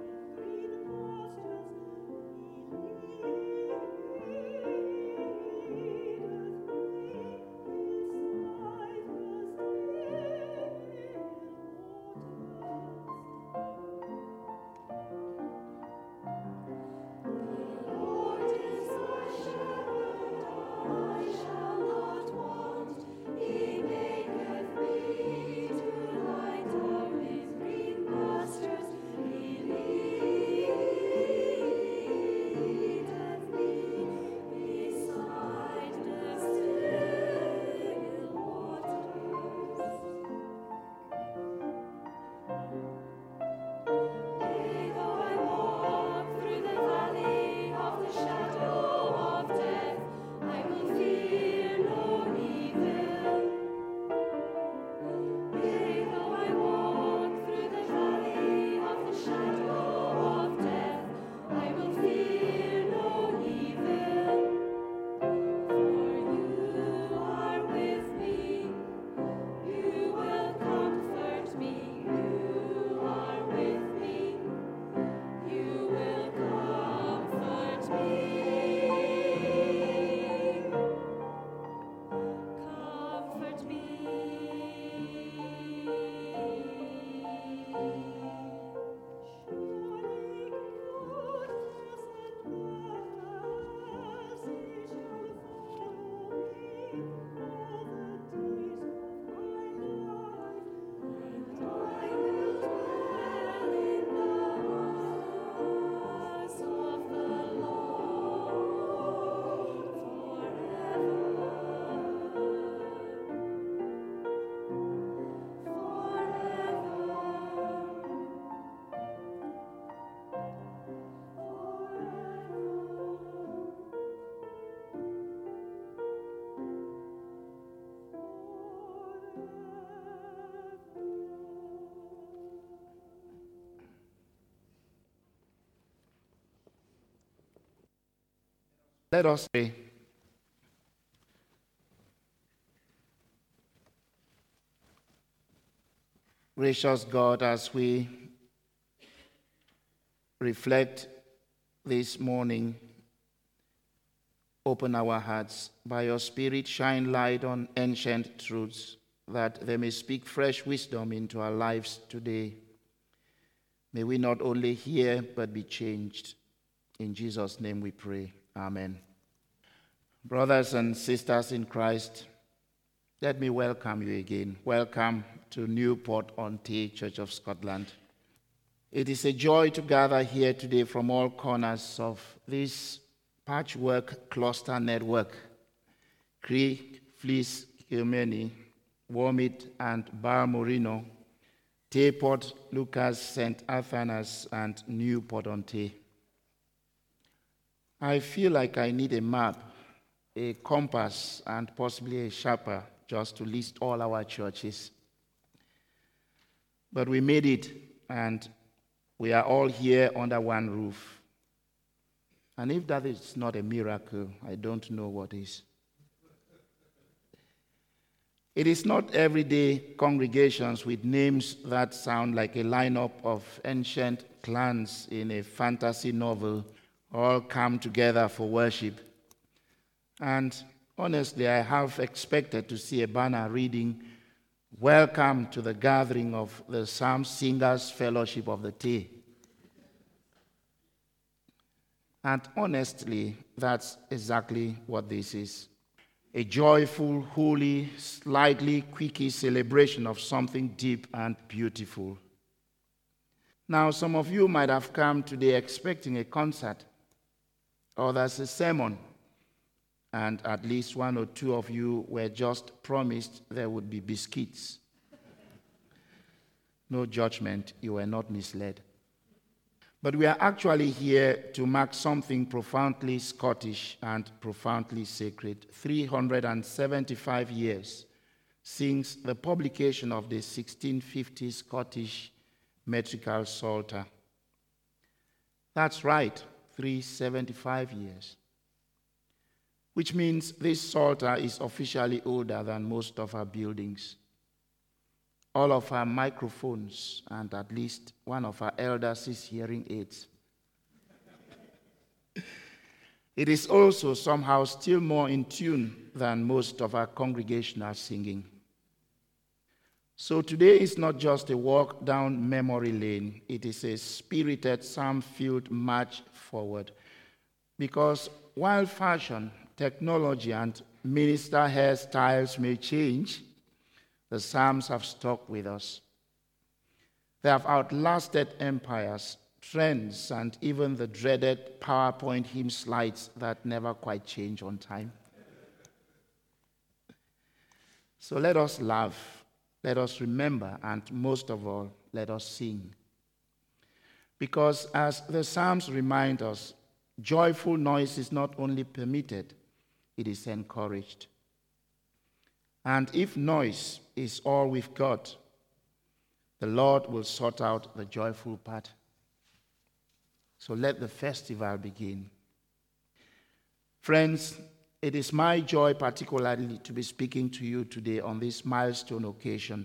Let us pray. Gracious God, as we reflect this morning, open our hearts. By your Spirit, shine light on ancient truths, that they may speak fresh wisdom into our lives today. May we not only hear, but be changed. In Jesus' name we pray. Amen. Brothers and sisters in Christ, let me welcome you again. Welcome to Newport-on-Tay Church of Scotland. It is a joy to gather here today from all corners of this patchwork cluster network. Cree, Fleece, Kilmeny, Wormit, and Balmorino, Tayport, Lucas, Saint Athanas, and Newport-on-Tay. I feel like I need a map, a compass, and possibly a sharper just to list all our churches. But we made it, and we are all here under one roof. And if that is not a miracle, I don't know what is. It is not everyday congregations with names that sound like a lineup of ancient clans in a fantasy novel all come together for worship. And honestly, I have expected to see a banner reading, "Welcome to the gathering of the Psalm Singers Fellowship of the Tay." And honestly, that's exactly what this is. A joyful, holy, slightly quirky celebration of something deep and beautiful. Now, some of you might have come today expecting a concert, others a sermon, and at least one or two of you were just promised there would be biscuits. No judgment, you were not misled. But we are actually here to mark something profoundly Scottish and profoundly sacred. three hundred seventy-five years since the publication of the sixteen fifty Scottish metrical Psalter. That's right, three hundred seventy-five years. Which means this Psalter is officially older than most of our buildings, all of our microphones, and at least one of our elders' hearing aids. It is also somehow still more in tune than most of our congregational singing. So today is not just a walk down memory lane, it is a spirited, psalm-filled march forward. Because while fashion, technology, and minister hairstyles may change, the Psalms have stuck with us. They have outlasted empires, trends, and even the dreaded PowerPoint hymn slides that never quite change on time. So let us laugh, let us remember, and most of all, let us sing. Because as the Psalms remind us, joyful noise is not only permitted, it is encouraged. And if noise is all we've got, the Lord will sort out the joyful part. So let the festival begin. Friends, it is my joy particularly to be speaking to you today on this milestone occasion.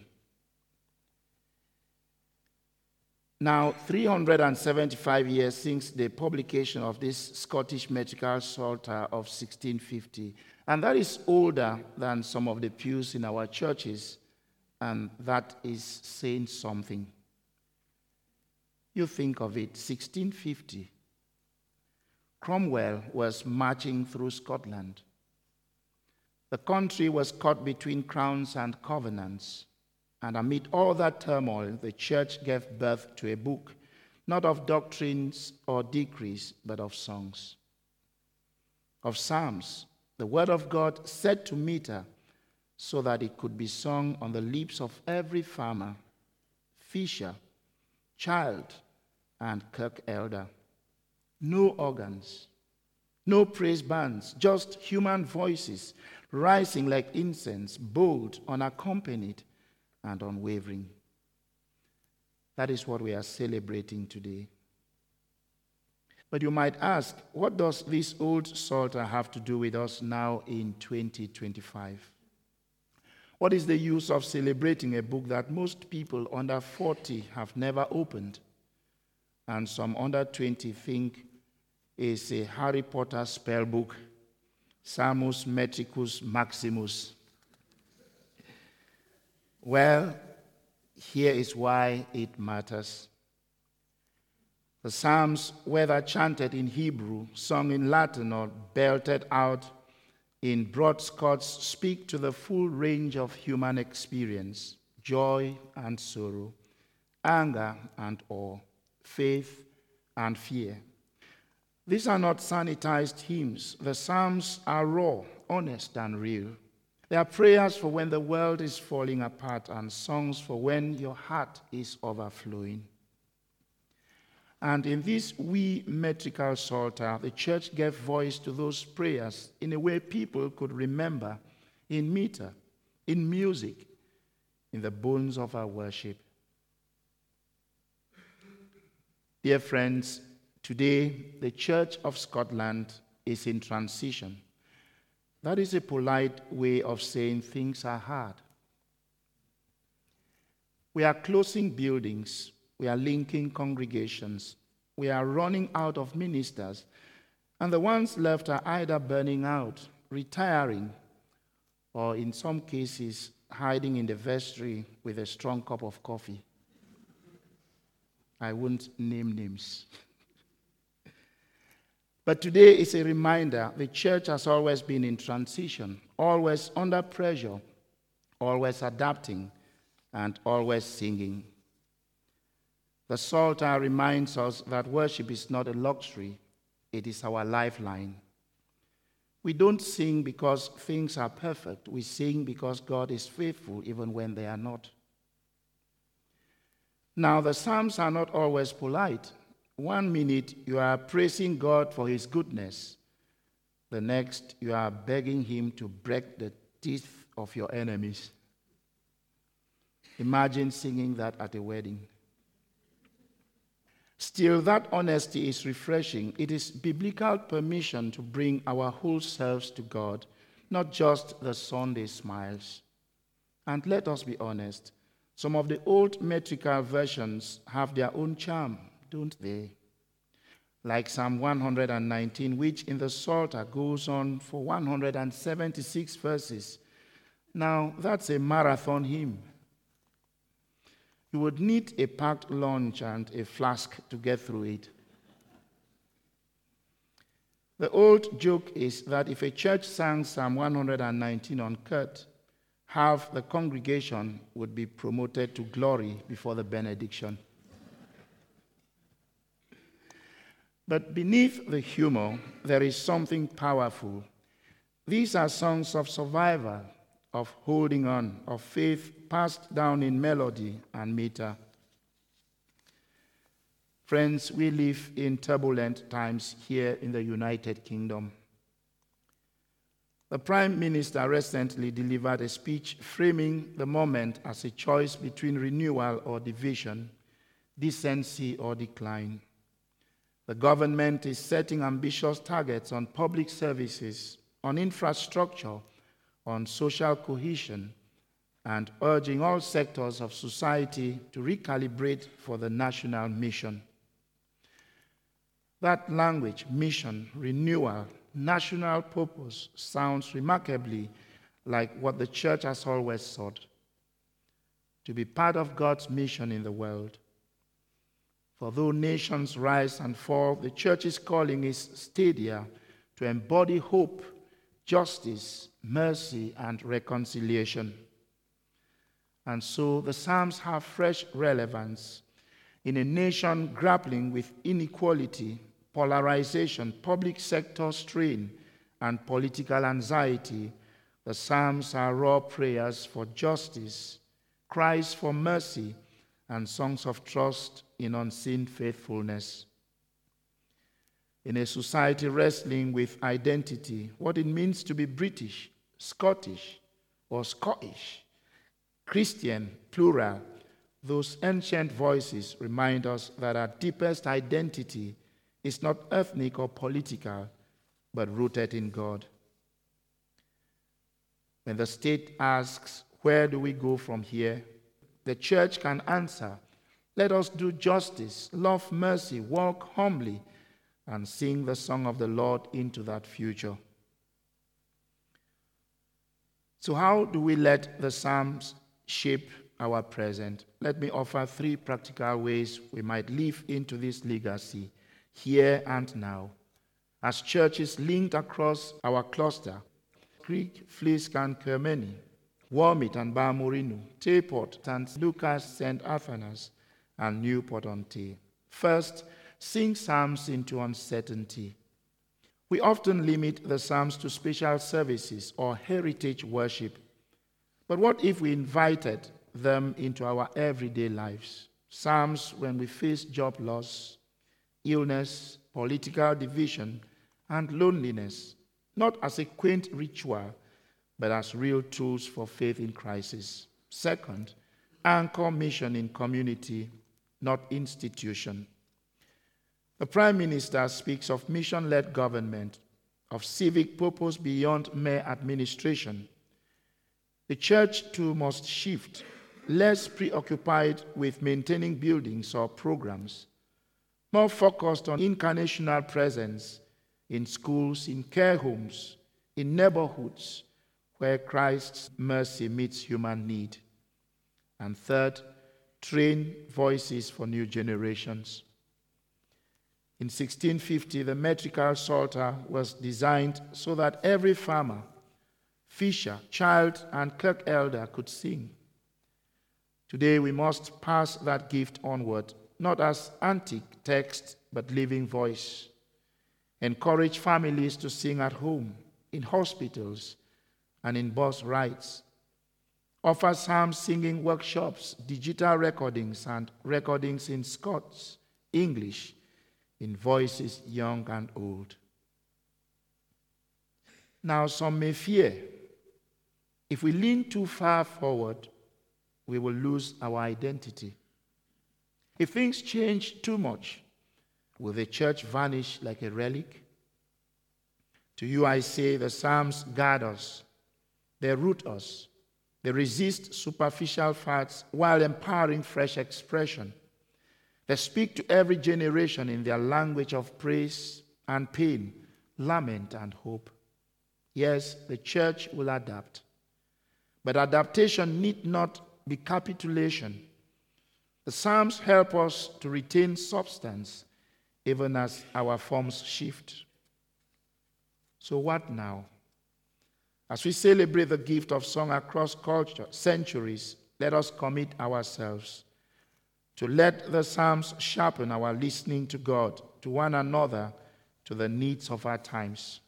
Now, three hundred seventy-five years since the publication of this Scottish metrical Psalter of sixteen fifty, and that is older than some of the pews in our churches, and that is saying something. You think of it, sixteen fifty. Cromwell was marching through Scotland. The country was caught between crowns and covenants. And amid all that turmoil, the church gave birth to a book, not of doctrines or decrees, but of songs, of psalms, the word of God set to meter so that it could be sung on the lips of every farmer, fisher, child, and kirk elder. No organs, no praise bands, just human voices rising like incense, bold, unaccompanied, and unwavering. That is what we are celebrating today. But you might ask, what does this old Psalter have to do with us now in twenty twenty-five? What is the use of celebrating a book that most people under forty have never opened, and some under twenty think is a Harry Potter spell book, Salmus Metricus Maximus? Well, here is why it matters. The Psalms, whether chanted in Hebrew, sung in Latin, or belted out in broad Scots, speak to the full range of human experience: joy and sorrow, anger and awe, faith and fear. These are not sanitized hymns. The Psalms are raw, honest, and real. They are prayers for when the world is falling apart, and songs for when your heart is overflowing. And in this wee metrical psalter, the church gave voice to those prayers in a way people could remember, in meter, in music, in the bones of our worship. Dear friends, today the Church of Scotland is in transition. That is a polite way of saying things are hard. We are closing buildings. We are linking congregations. We are running out of ministers. And the ones left are either burning out, retiring, or in some cases, hiding in the vestry with a strong cup of coffee. I won't name names. But today is a reminder the church has always been in transition, always under pressure, always adapting, and always singing. The Psalter reminds us that worship is not a luxury, it is our lifeline. We don't sing because things are perfect. We sing because God is faithful even when they are not. Now, the Psalms are not always polite. One minute you are praising God for his goodness. The next you are begging him to break the teeth of your enemies. Imagine singing that at a wedding. Still, that honesty is refreshing. It is biblical permission to bring our whole selves to God, not just the Sunday smiles. And let us be honest, some of the old metrical versions have their own charm, don't they? Like Psalm one hundred nineteen, which in the Psalter goes on for one hundred seventy-six verses. Now, that's a marathon hymn. You would need a packed lunch and a flask to get through it. The old joke is that if a church sang Psalm one hundred nineteen on Kurt, half the congregation would be promoted to glory before the benediction. But beneath the humor, there is something powerful. These are songs of survival, of holding on, of faith passed down in melody and meter. Friends, we live in turbulent times here in the United Kingdom. The Prime Minister recently delivered a speech framing the moment as a choice between renewal or division, decency or decline. The government is setting ambitious targets on public services, on infrastructure, on social cohesion, and urging all sectors of society to recalibrate for the national mission. That language, mission, renewal, national purpose, sounds remarkably like what the church has always sought: to be part of God's mission in the world. For though nations rise and fall, the church's calling is steadier to embody hope, justice, mercy, and reconciliation. And so the Psalms have fresh relevance. In a nation grappling with inequality, polarization, public sector strain, and political anxiety, the Psalms are raw prayers for justice, cries for mercy, and songs of trust in unseen faithfulness. In a society wrestling with identity, what it means to be British, Scottish, or Scottish, Christian, plural, those ancient voices remind us that our deepest identity is not ethnic or political, but rooted in God. When the state asks, where do we go from here? The church can answer, let us do justice, love mercy, walk humbly, and sing the song of the Lord into that future. So how do we let the Psalms shape our present? Let me offer three practical ways we might live into this legacy, here and now. As churches linked across our cluster, Creek, Flisk, and Kermeni, Warmit and Balmorino, Tayport, Saint Lucas, Saint Athanas, and Newport-on-Tay. First, sing psalms into uncertainty. We often limit the psalms to special services or heritage worship. But what if we invited them into our everyday lives? Psalms when we face job loss, illness, political division, and loneliness, not as a quaint ritual, but as real tools for faith in crisis. Second, anchor mission in community, not institution. The Prime Minister speaks of mission-led government, of civic purpose beyond mere administration. The church too must shift, less preoccupied with maintaining buildings or programs, more focused on incarnational presence in schools, in care homes, in neighborhoods where Christ's mercy meets human need. And third, train voices for new generations. In sixteen fifty, the metrical psalter was designed so that every farmer, fisher, child, and clerk elder could sing. Today, we must pass that gift onward, not as antique text, but living voice. Encourage families to sing at home, in hospitals, and in bus rides. Offer psalm singing workshops, digital recordings, and recordings in Scots, English, in voices young and old. Now, some may fear, if we lean too far forward, we will lose our identity. If things change too much, will the church vanish like a relic? To you I say, the Psalms guard us, they root us, they resist superficial facts while empowering fresh expression. They speak to every generation in their language of praise and pain, lament and hope. Yes, the church will adapt, but adaptation need not be capitulation. The Psalms help us to retain substance even as our forms shift. So what now? As we celebrate the gift of song across culture, centuries, let us commit ourselves to let the Psalms sharpen our listening to God, to one another, to the needs of our times.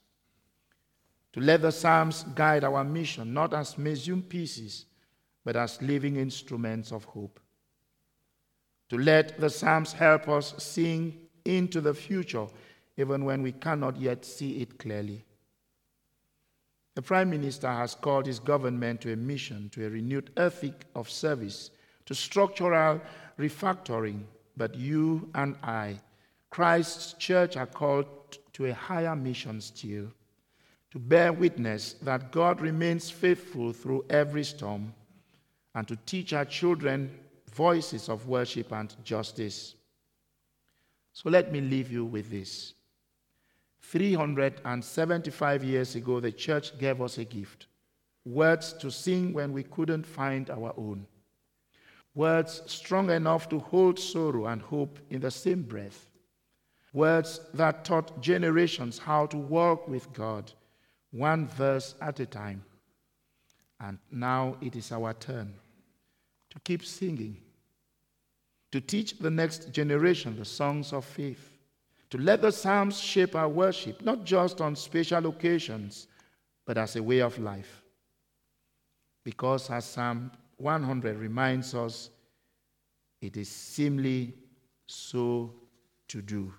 To let the Psalms guide our mission, not as museum pieces, but as living instruments of hope. To let the Psalms help us sing into the future, even when we cannot yet see it clearly. The Prime Minister has called his government to a mission, to a renewed ethic of service, to structural refactoring, but you and I, Christ's church, are called to a higher mission still, to bear witness that God remains faithful through every storm, and to teach our children voices of worship and justice. So let me leave you with this. three hundred seventy-five years ago, the church gave us a gift, words to sing when we couldn't find our own, words strong enough to hold sorrow and hope in the same breath, words that taught generations how to walk with God, one verse at a time. And now it is our turn to keep singing, to teach the next generation the songs of faith, to let the Psalms shape our worship, not just on special occasions, but as a way of life. Because as Psalm one hundred reminds us, it is seemly so to do.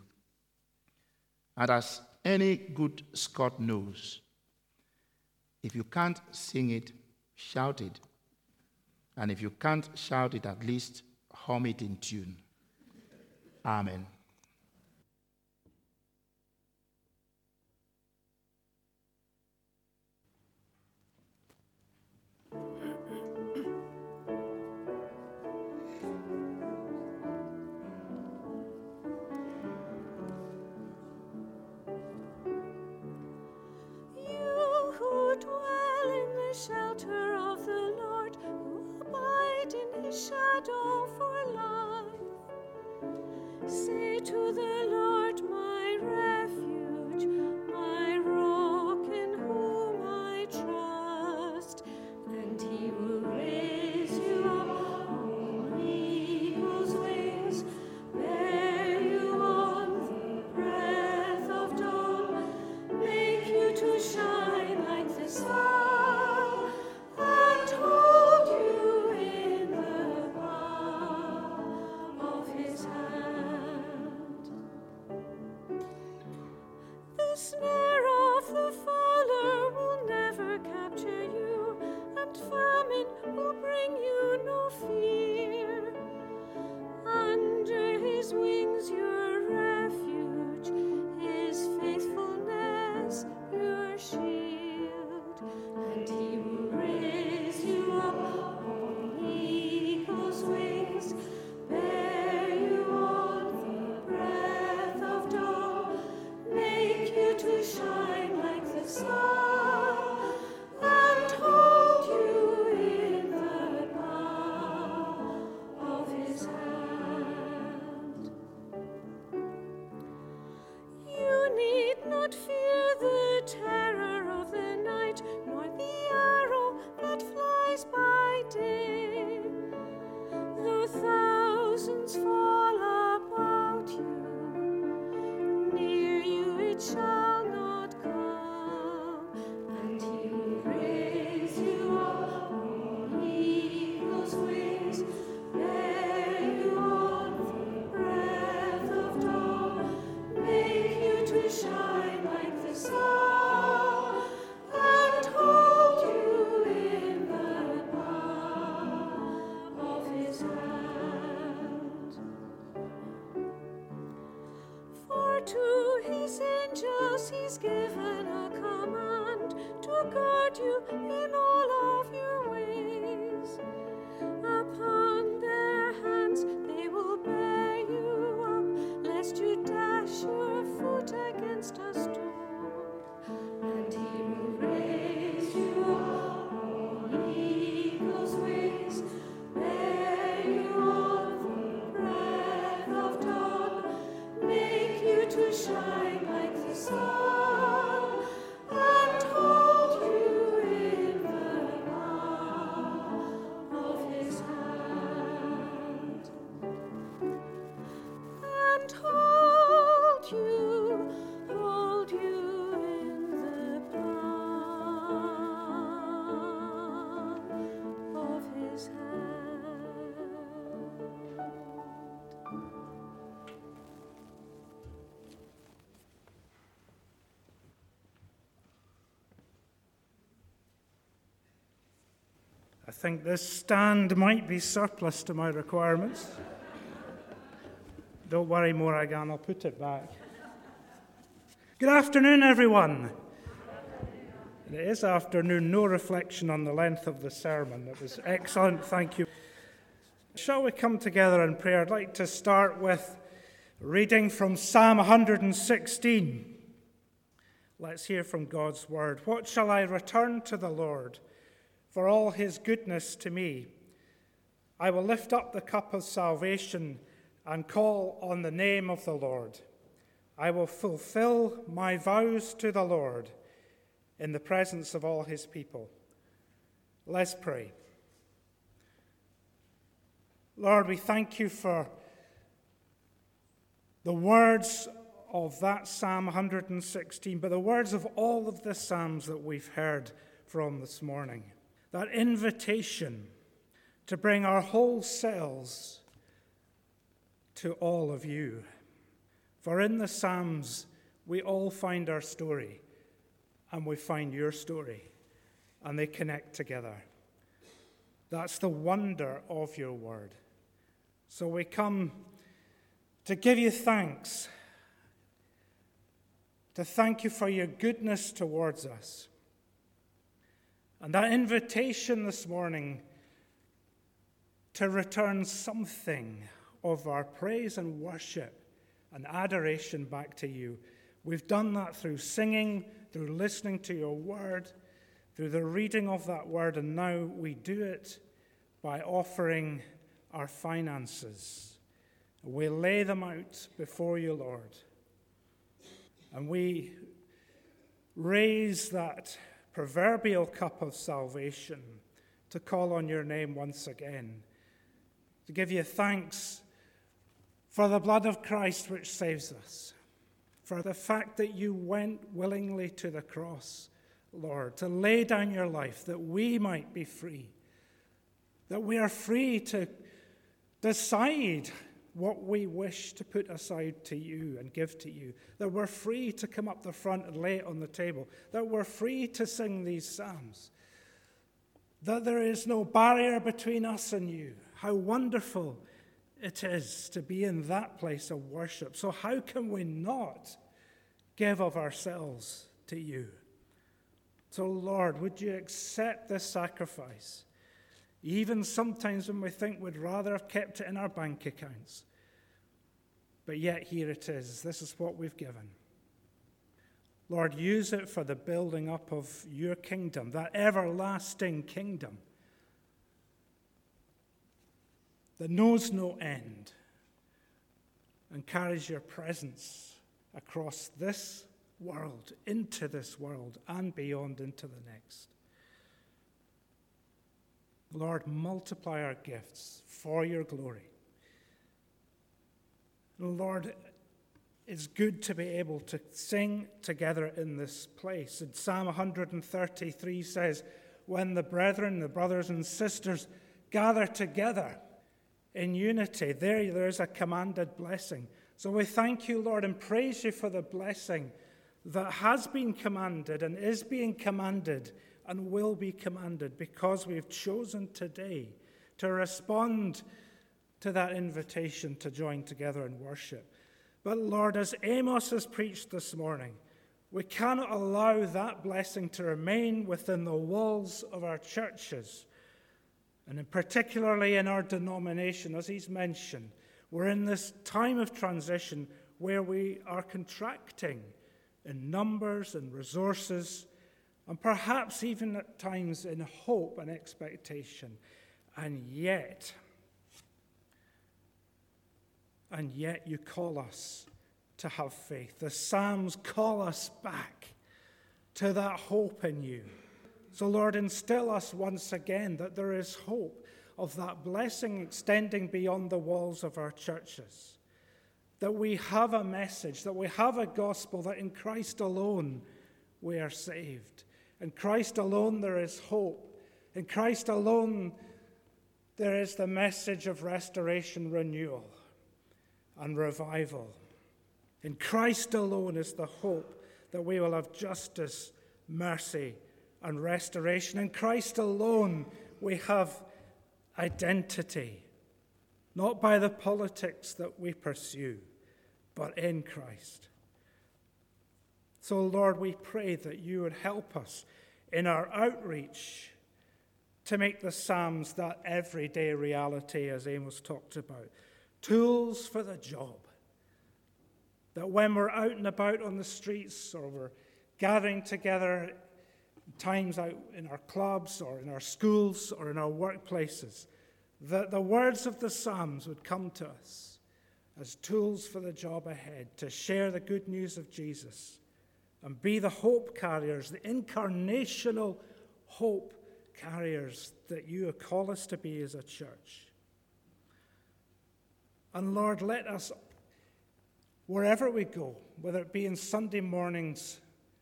And as any good Scot knows, if you can't sing it, shout it. And if you can't shout it, at least hum it in tune. Amen. in his shadow for life. Say to the Lord, my refuge, my rock in whom I trust, and he will raise you up on eagle's wings, bear you on the breath of dawn, make you to shine like the sun, and hold you in the palm of his hand. The snare of the fowler will never capture you, and famine will bring you no fear. Under his wings your refuge, his faithfulness your shield, and he will raise you up on eagle's wings, bear you on the breath of dawn, make you to shine like the sun, and hold you in the palm of his hand. You need not fear the terror of the night, nor the arrow that flies by day. Though thousands fall about you, near you it shall not come, and he will raise you up on eagle's wings, bear you on the breath of dawn, make you to shine like the sun, and hold you in the palm of his hand. For to his angels he's given a command to guard you in all of your ways. Upon their hands they will bear you up, lest you dash your foot against a stone. And he will raise you up on eagle's wings, bear you on the breath of dawn, make you to shine like the sun, and hold you in the palm of his hand. And hold you, hold you in the palm of his hand. I think this stand might be surplus to my requirements. Don't worry, Morrigan, I'll put it back. Good afternoon, everyone. It is afternoon, no reflection on the length of the sermon. It was excellent, thank you. Shall we come together in prayer? I'd like to start with reading from Psalm one hundred sixteen. Let's hear from God's word. What shall I return to the Lord for all his goodness to me? I will lift up the cup of salvation and call on the name of the Lord. I will fulfill my vows to the Lord in the presence of all his people. Let's pray. Lord, we thank you for the words of that Psalm one hundred sixteen, but the words of all of the Psalms that we've heard from this morning. That invitation to bring our whole selves to all of you. For in the Psalms, we all find our story, and we find your story, and they connect together. That's the wonder of your word. So we come to give you thanks, to thank you for your goodness towards us. And that invitation this morning to return something of our praise and worship and adoration back to you. We've done that through singing, through listening to your word, through the reading of that word, and now we do it by offering our finances. We lay them out before you, Lord. And we raise that proverbial cup of salvation to call on your name once again, to give you thanks for the blood of Christ which saves us, for the fact that you went willingly to the cross, Lord, to lay down your life that we might be free, that we are free to decide what we wish to put aside to you and give to you, that we're free to come up the front and lay it on the table, that we're free to sing these psalms, that there is no barrier between us and you. How wonderful it is to be in that place of worship. So how can we not give of ourselves to you? So, Lord, would you accept this sacrifice? Even sometimes when we think we'd rather have kept it in our bank accounts. But yet here it is. This is what we've given. Lord, use it for the building up of your kingdom, that everlasting kingdom that knows no end and carries your presence across this world, into this world, and beyond into the next. Lord, multiply our gifts for your glory. Lord, it's good to be able to sing together in this place. And Psalm one thirty-three says, when the brethren, the brothers and sisters gather together in unity, there there is a commanded blessing. So we thank you, Lord, and praise you for the blessing that has been commanded and is being commanded and will be commanded, because we've chosen today to respond to that invitation to join together in worship. But Lord, as Amos has preached this morning, we cannot allow that blessing to remain within the walls of our churches, and in particularly in our denomination, as he's mentioned. We're in this time of transition where we are contracting in numbers and resources, and perhaps even at times in hope and expectation. And yet, and yet you call us to have faith. The Psalms call us back to that hope in you. So Lord, instill us once again that there is hope of that blessing extending beyond the walls of our churches. That we have a message, that we have a gospel, that in Christ alone we are saved. In Christ alone there is hope. In Christ alone there is the message of restoration, renewal, and revival. In Christ alone is the hope that we will have justice, mercy, and restoration. In Christ alone we have identity, not by the politics that we pursue, but in Christ. So, Lord, we pray that you would help us in our outreach to make the Psalms that everyday reality, as Amos talked about. Tools for the job. That when we're out and about on the streets, or we're gathering together times out in our clubs or in our schools or in our workplaces, that the words of the Psalms would come to us as tools for the job ahead, to share the good news of Jesus and be the hope carriers, the incarnational hope carriers that you call us to be as a church. And Lord, let us, wherever we go, whether it be in Sunday mornings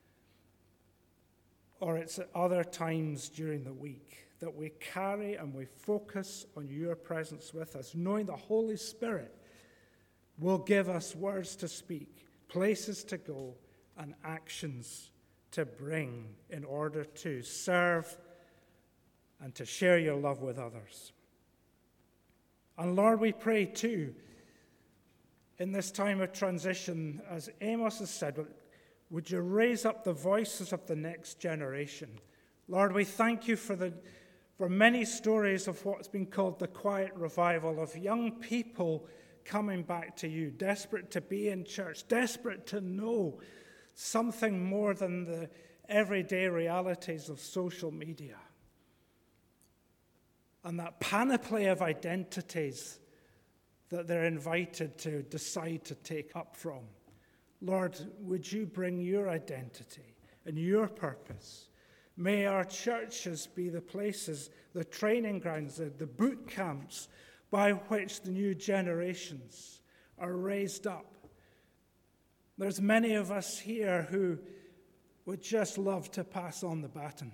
or it's at other times during the week, that we carry and we focus on your presence with us, knowing the Holy Spirit will give us words to speak, places to go, and actions to bring in order to serve and to share your love with others. And Lord, we pray too, in this time of transition, as Amos has said, would you raise up the voices of the next generation? Lord, we thank you for the for many stories of what's been called the quiet revival, of young people coming back to you, desperate to be in church, desperate to know something more than the everyday realities of social media. and that panoply of identities that they're invited to decide to take up from. Lord, would you bring your identity and your purpose? May our churches be the places, the training grounds, the, the boot camps by which the new generations are raised up. There's many of us here who would just love to pass on the baton.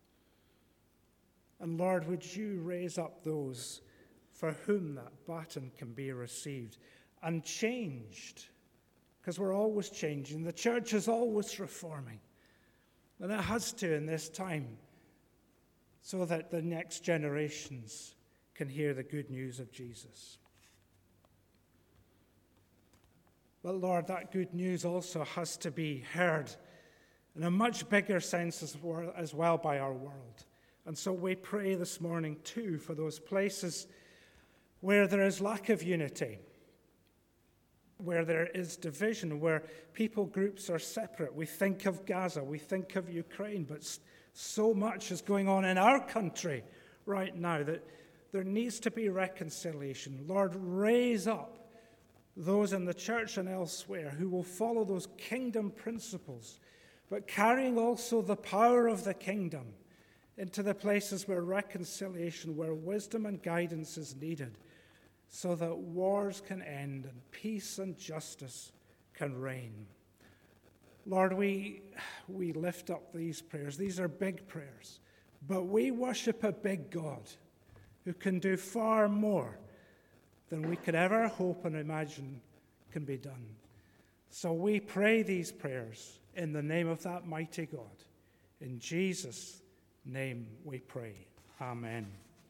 And Lord, would you raise up those for whom that baton can be received and changed? Because we're always changing. The church is always reforming. And it has to in this time, so that the next generations can hear the good news of Jesus. But Lord, that good news also has to be heard in a much bigger sense as well by our world. And so we pray this morning too for those places where there is lack of unity, where there is division, where people groups are separate. We think of Gaza, we think of Ukraine, but so much is going on in our country right now that there needs to be reconciliation. Lord, raise up those in the church and elsewhere who will follow those kingdom principles, but carrying also the power of the kingdom into the places where reconciliation, where wisdom and guidance is needed, so that wars can end and peace and justice can reign. Lord, we, we lift up these prayers. These are big prayers, but we worship a big God who can do far more than we could ever hope and imagine can be done. So we pray these prayers in the name of that mighty God. In Jesus' name we pray. Amen.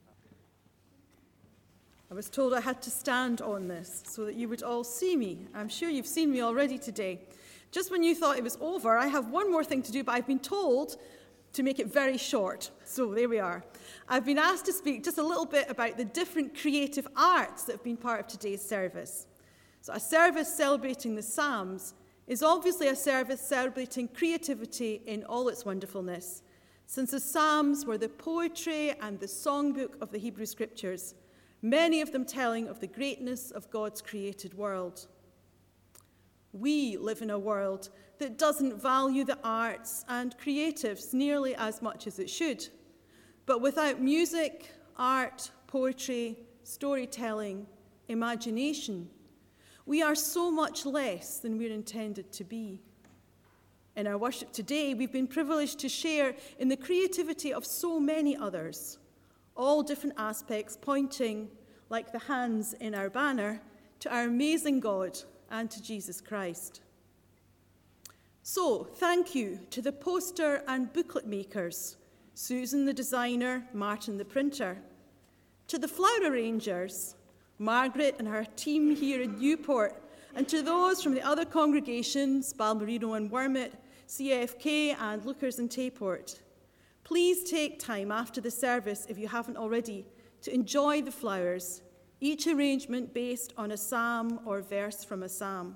I was told I had to stand on this so that you would all see me. I'm sure you've seen me already today. Just when you thought it was over, I have one more thing to do, but I've been told to make it very short. So there we are. I've been asked to speak just a little bit about the different creative arts that have been part of today's service. So a service celebrating the Psalms is obviously a service celebrating creativity in all its wonderfulness, since the Psalms were the poetry and the songbook of the Hebrew Scriptures, many of them telling of the greatness of God's created world. We live in a world that doesn't value the arts and creatives nearly as much as it should. But without music, art, poetry, storytelling, imagination, we are so much less than we're intended to be. In our worship today, we've been privileged to share in the creativity of so many others, all different aspects pointing, like the hands in our banner, to our amazing God and to Jesus Christ. So, thank you to the poster and booklet makers, Susan the designer, Martin the printer, to the flower arrangers, Margaret and her team here in Newport, and to those from the other congregations, Balmerino and Wormit, C F K and Lookers and Tayport. Please take time after the service, if you haven't already, to enjoy the flowers, each arrangement based on a psalm or verse from a psalm.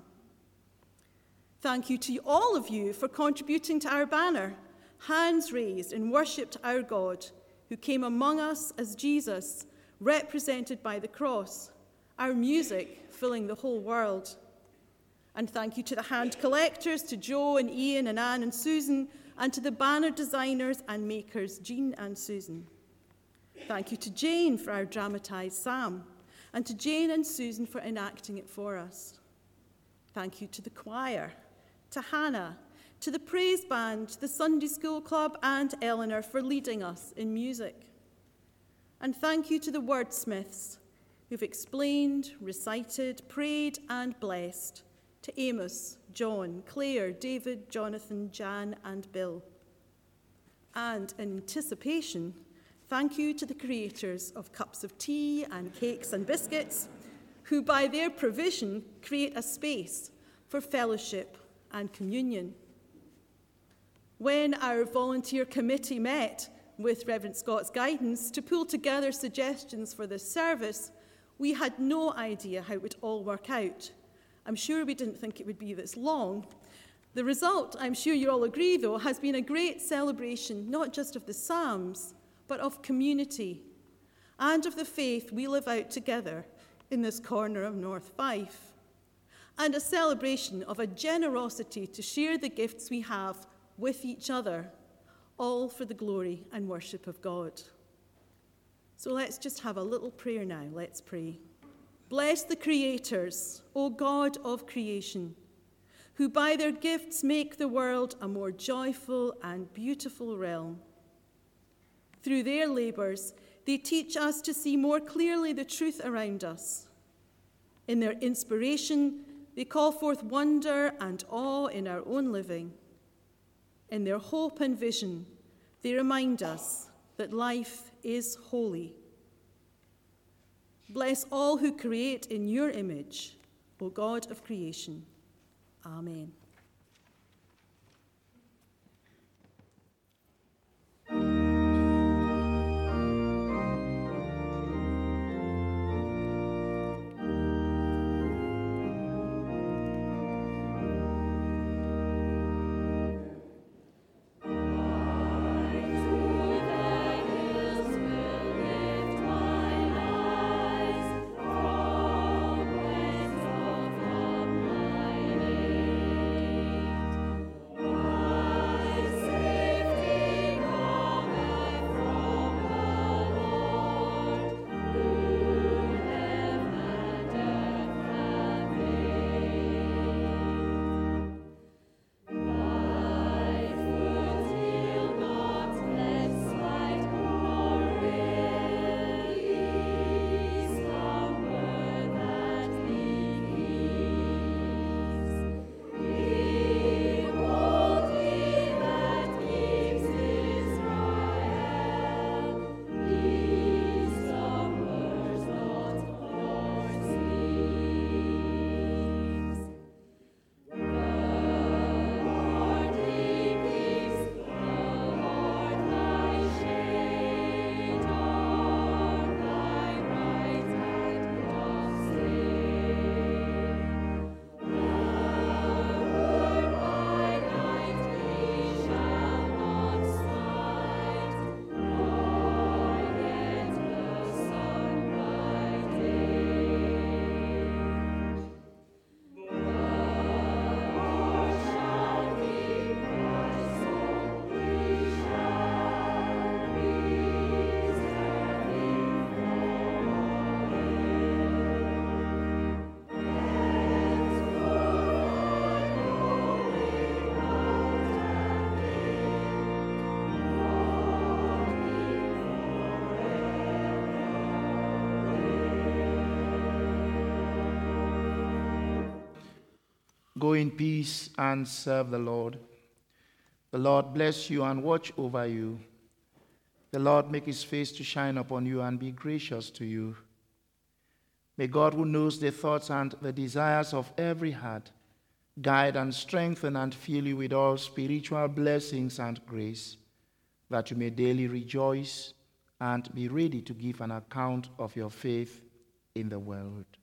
Thank you to all of you for contributing to our banner, hands raised in worship to our God, who came among us as Jesus, represented by the cross, our music filling the whole world. And thank you to the hand collectors, to Joe and Ian and Anne and Susan, and to the banner designers and makers, Jean and Susan. Thank you to Jane for our dramatised psalm, and to Jane and Susan for enacting it for us. Thank you to the choir, to Hannah, to the praise band, the Sunday School Club, and Eleanor for leading us in music. And thank you to the wordsmiths who've explained, recited, prayed, and blessed, to Amos, John, Claire, David, Jonathan, Jan, and Bill. And in anticipation, thank you to the creators of cups of tea and cakes and biscuits, who by their provision create a space for fellowship and communion. When our volunteer committee met, with Reverend Scott's guidance, to pull together suggestions for this service, we had no idea how it would all work out. I'm sure we didn't think it would be this long. The result, I'm sure you all agree, though, has been a great celebration, not just of the Psalms, but of community. and of the faith we live out together in this corner of North Fife, and a celebration of a generosity to share the gifts we have with each other, all for the glory and worship of God. So let's just have a little prayer now. Let's pray. Bless the creators, O God of creation, who by their gifts make the world a more joyful and beautiful realm. Through their labours, they teach us to see more clearly the truth around us. In their inspiration, they call forth wonder and awe in our own living. In their hope and vision, they remind us that life is holy. Bless all who create in your image, O God of creation. Amen. Go in peace and serve the Lord. The Lord bless you and watch over you. The Lord make his face to shine upon you and be gracious to you. May God, who knows the thoughts and the desires of every heart, guide and strengthen and fill you with all spiritual blessings and grace, that you may daily rejoice and be ready to give an account of your faith in the world.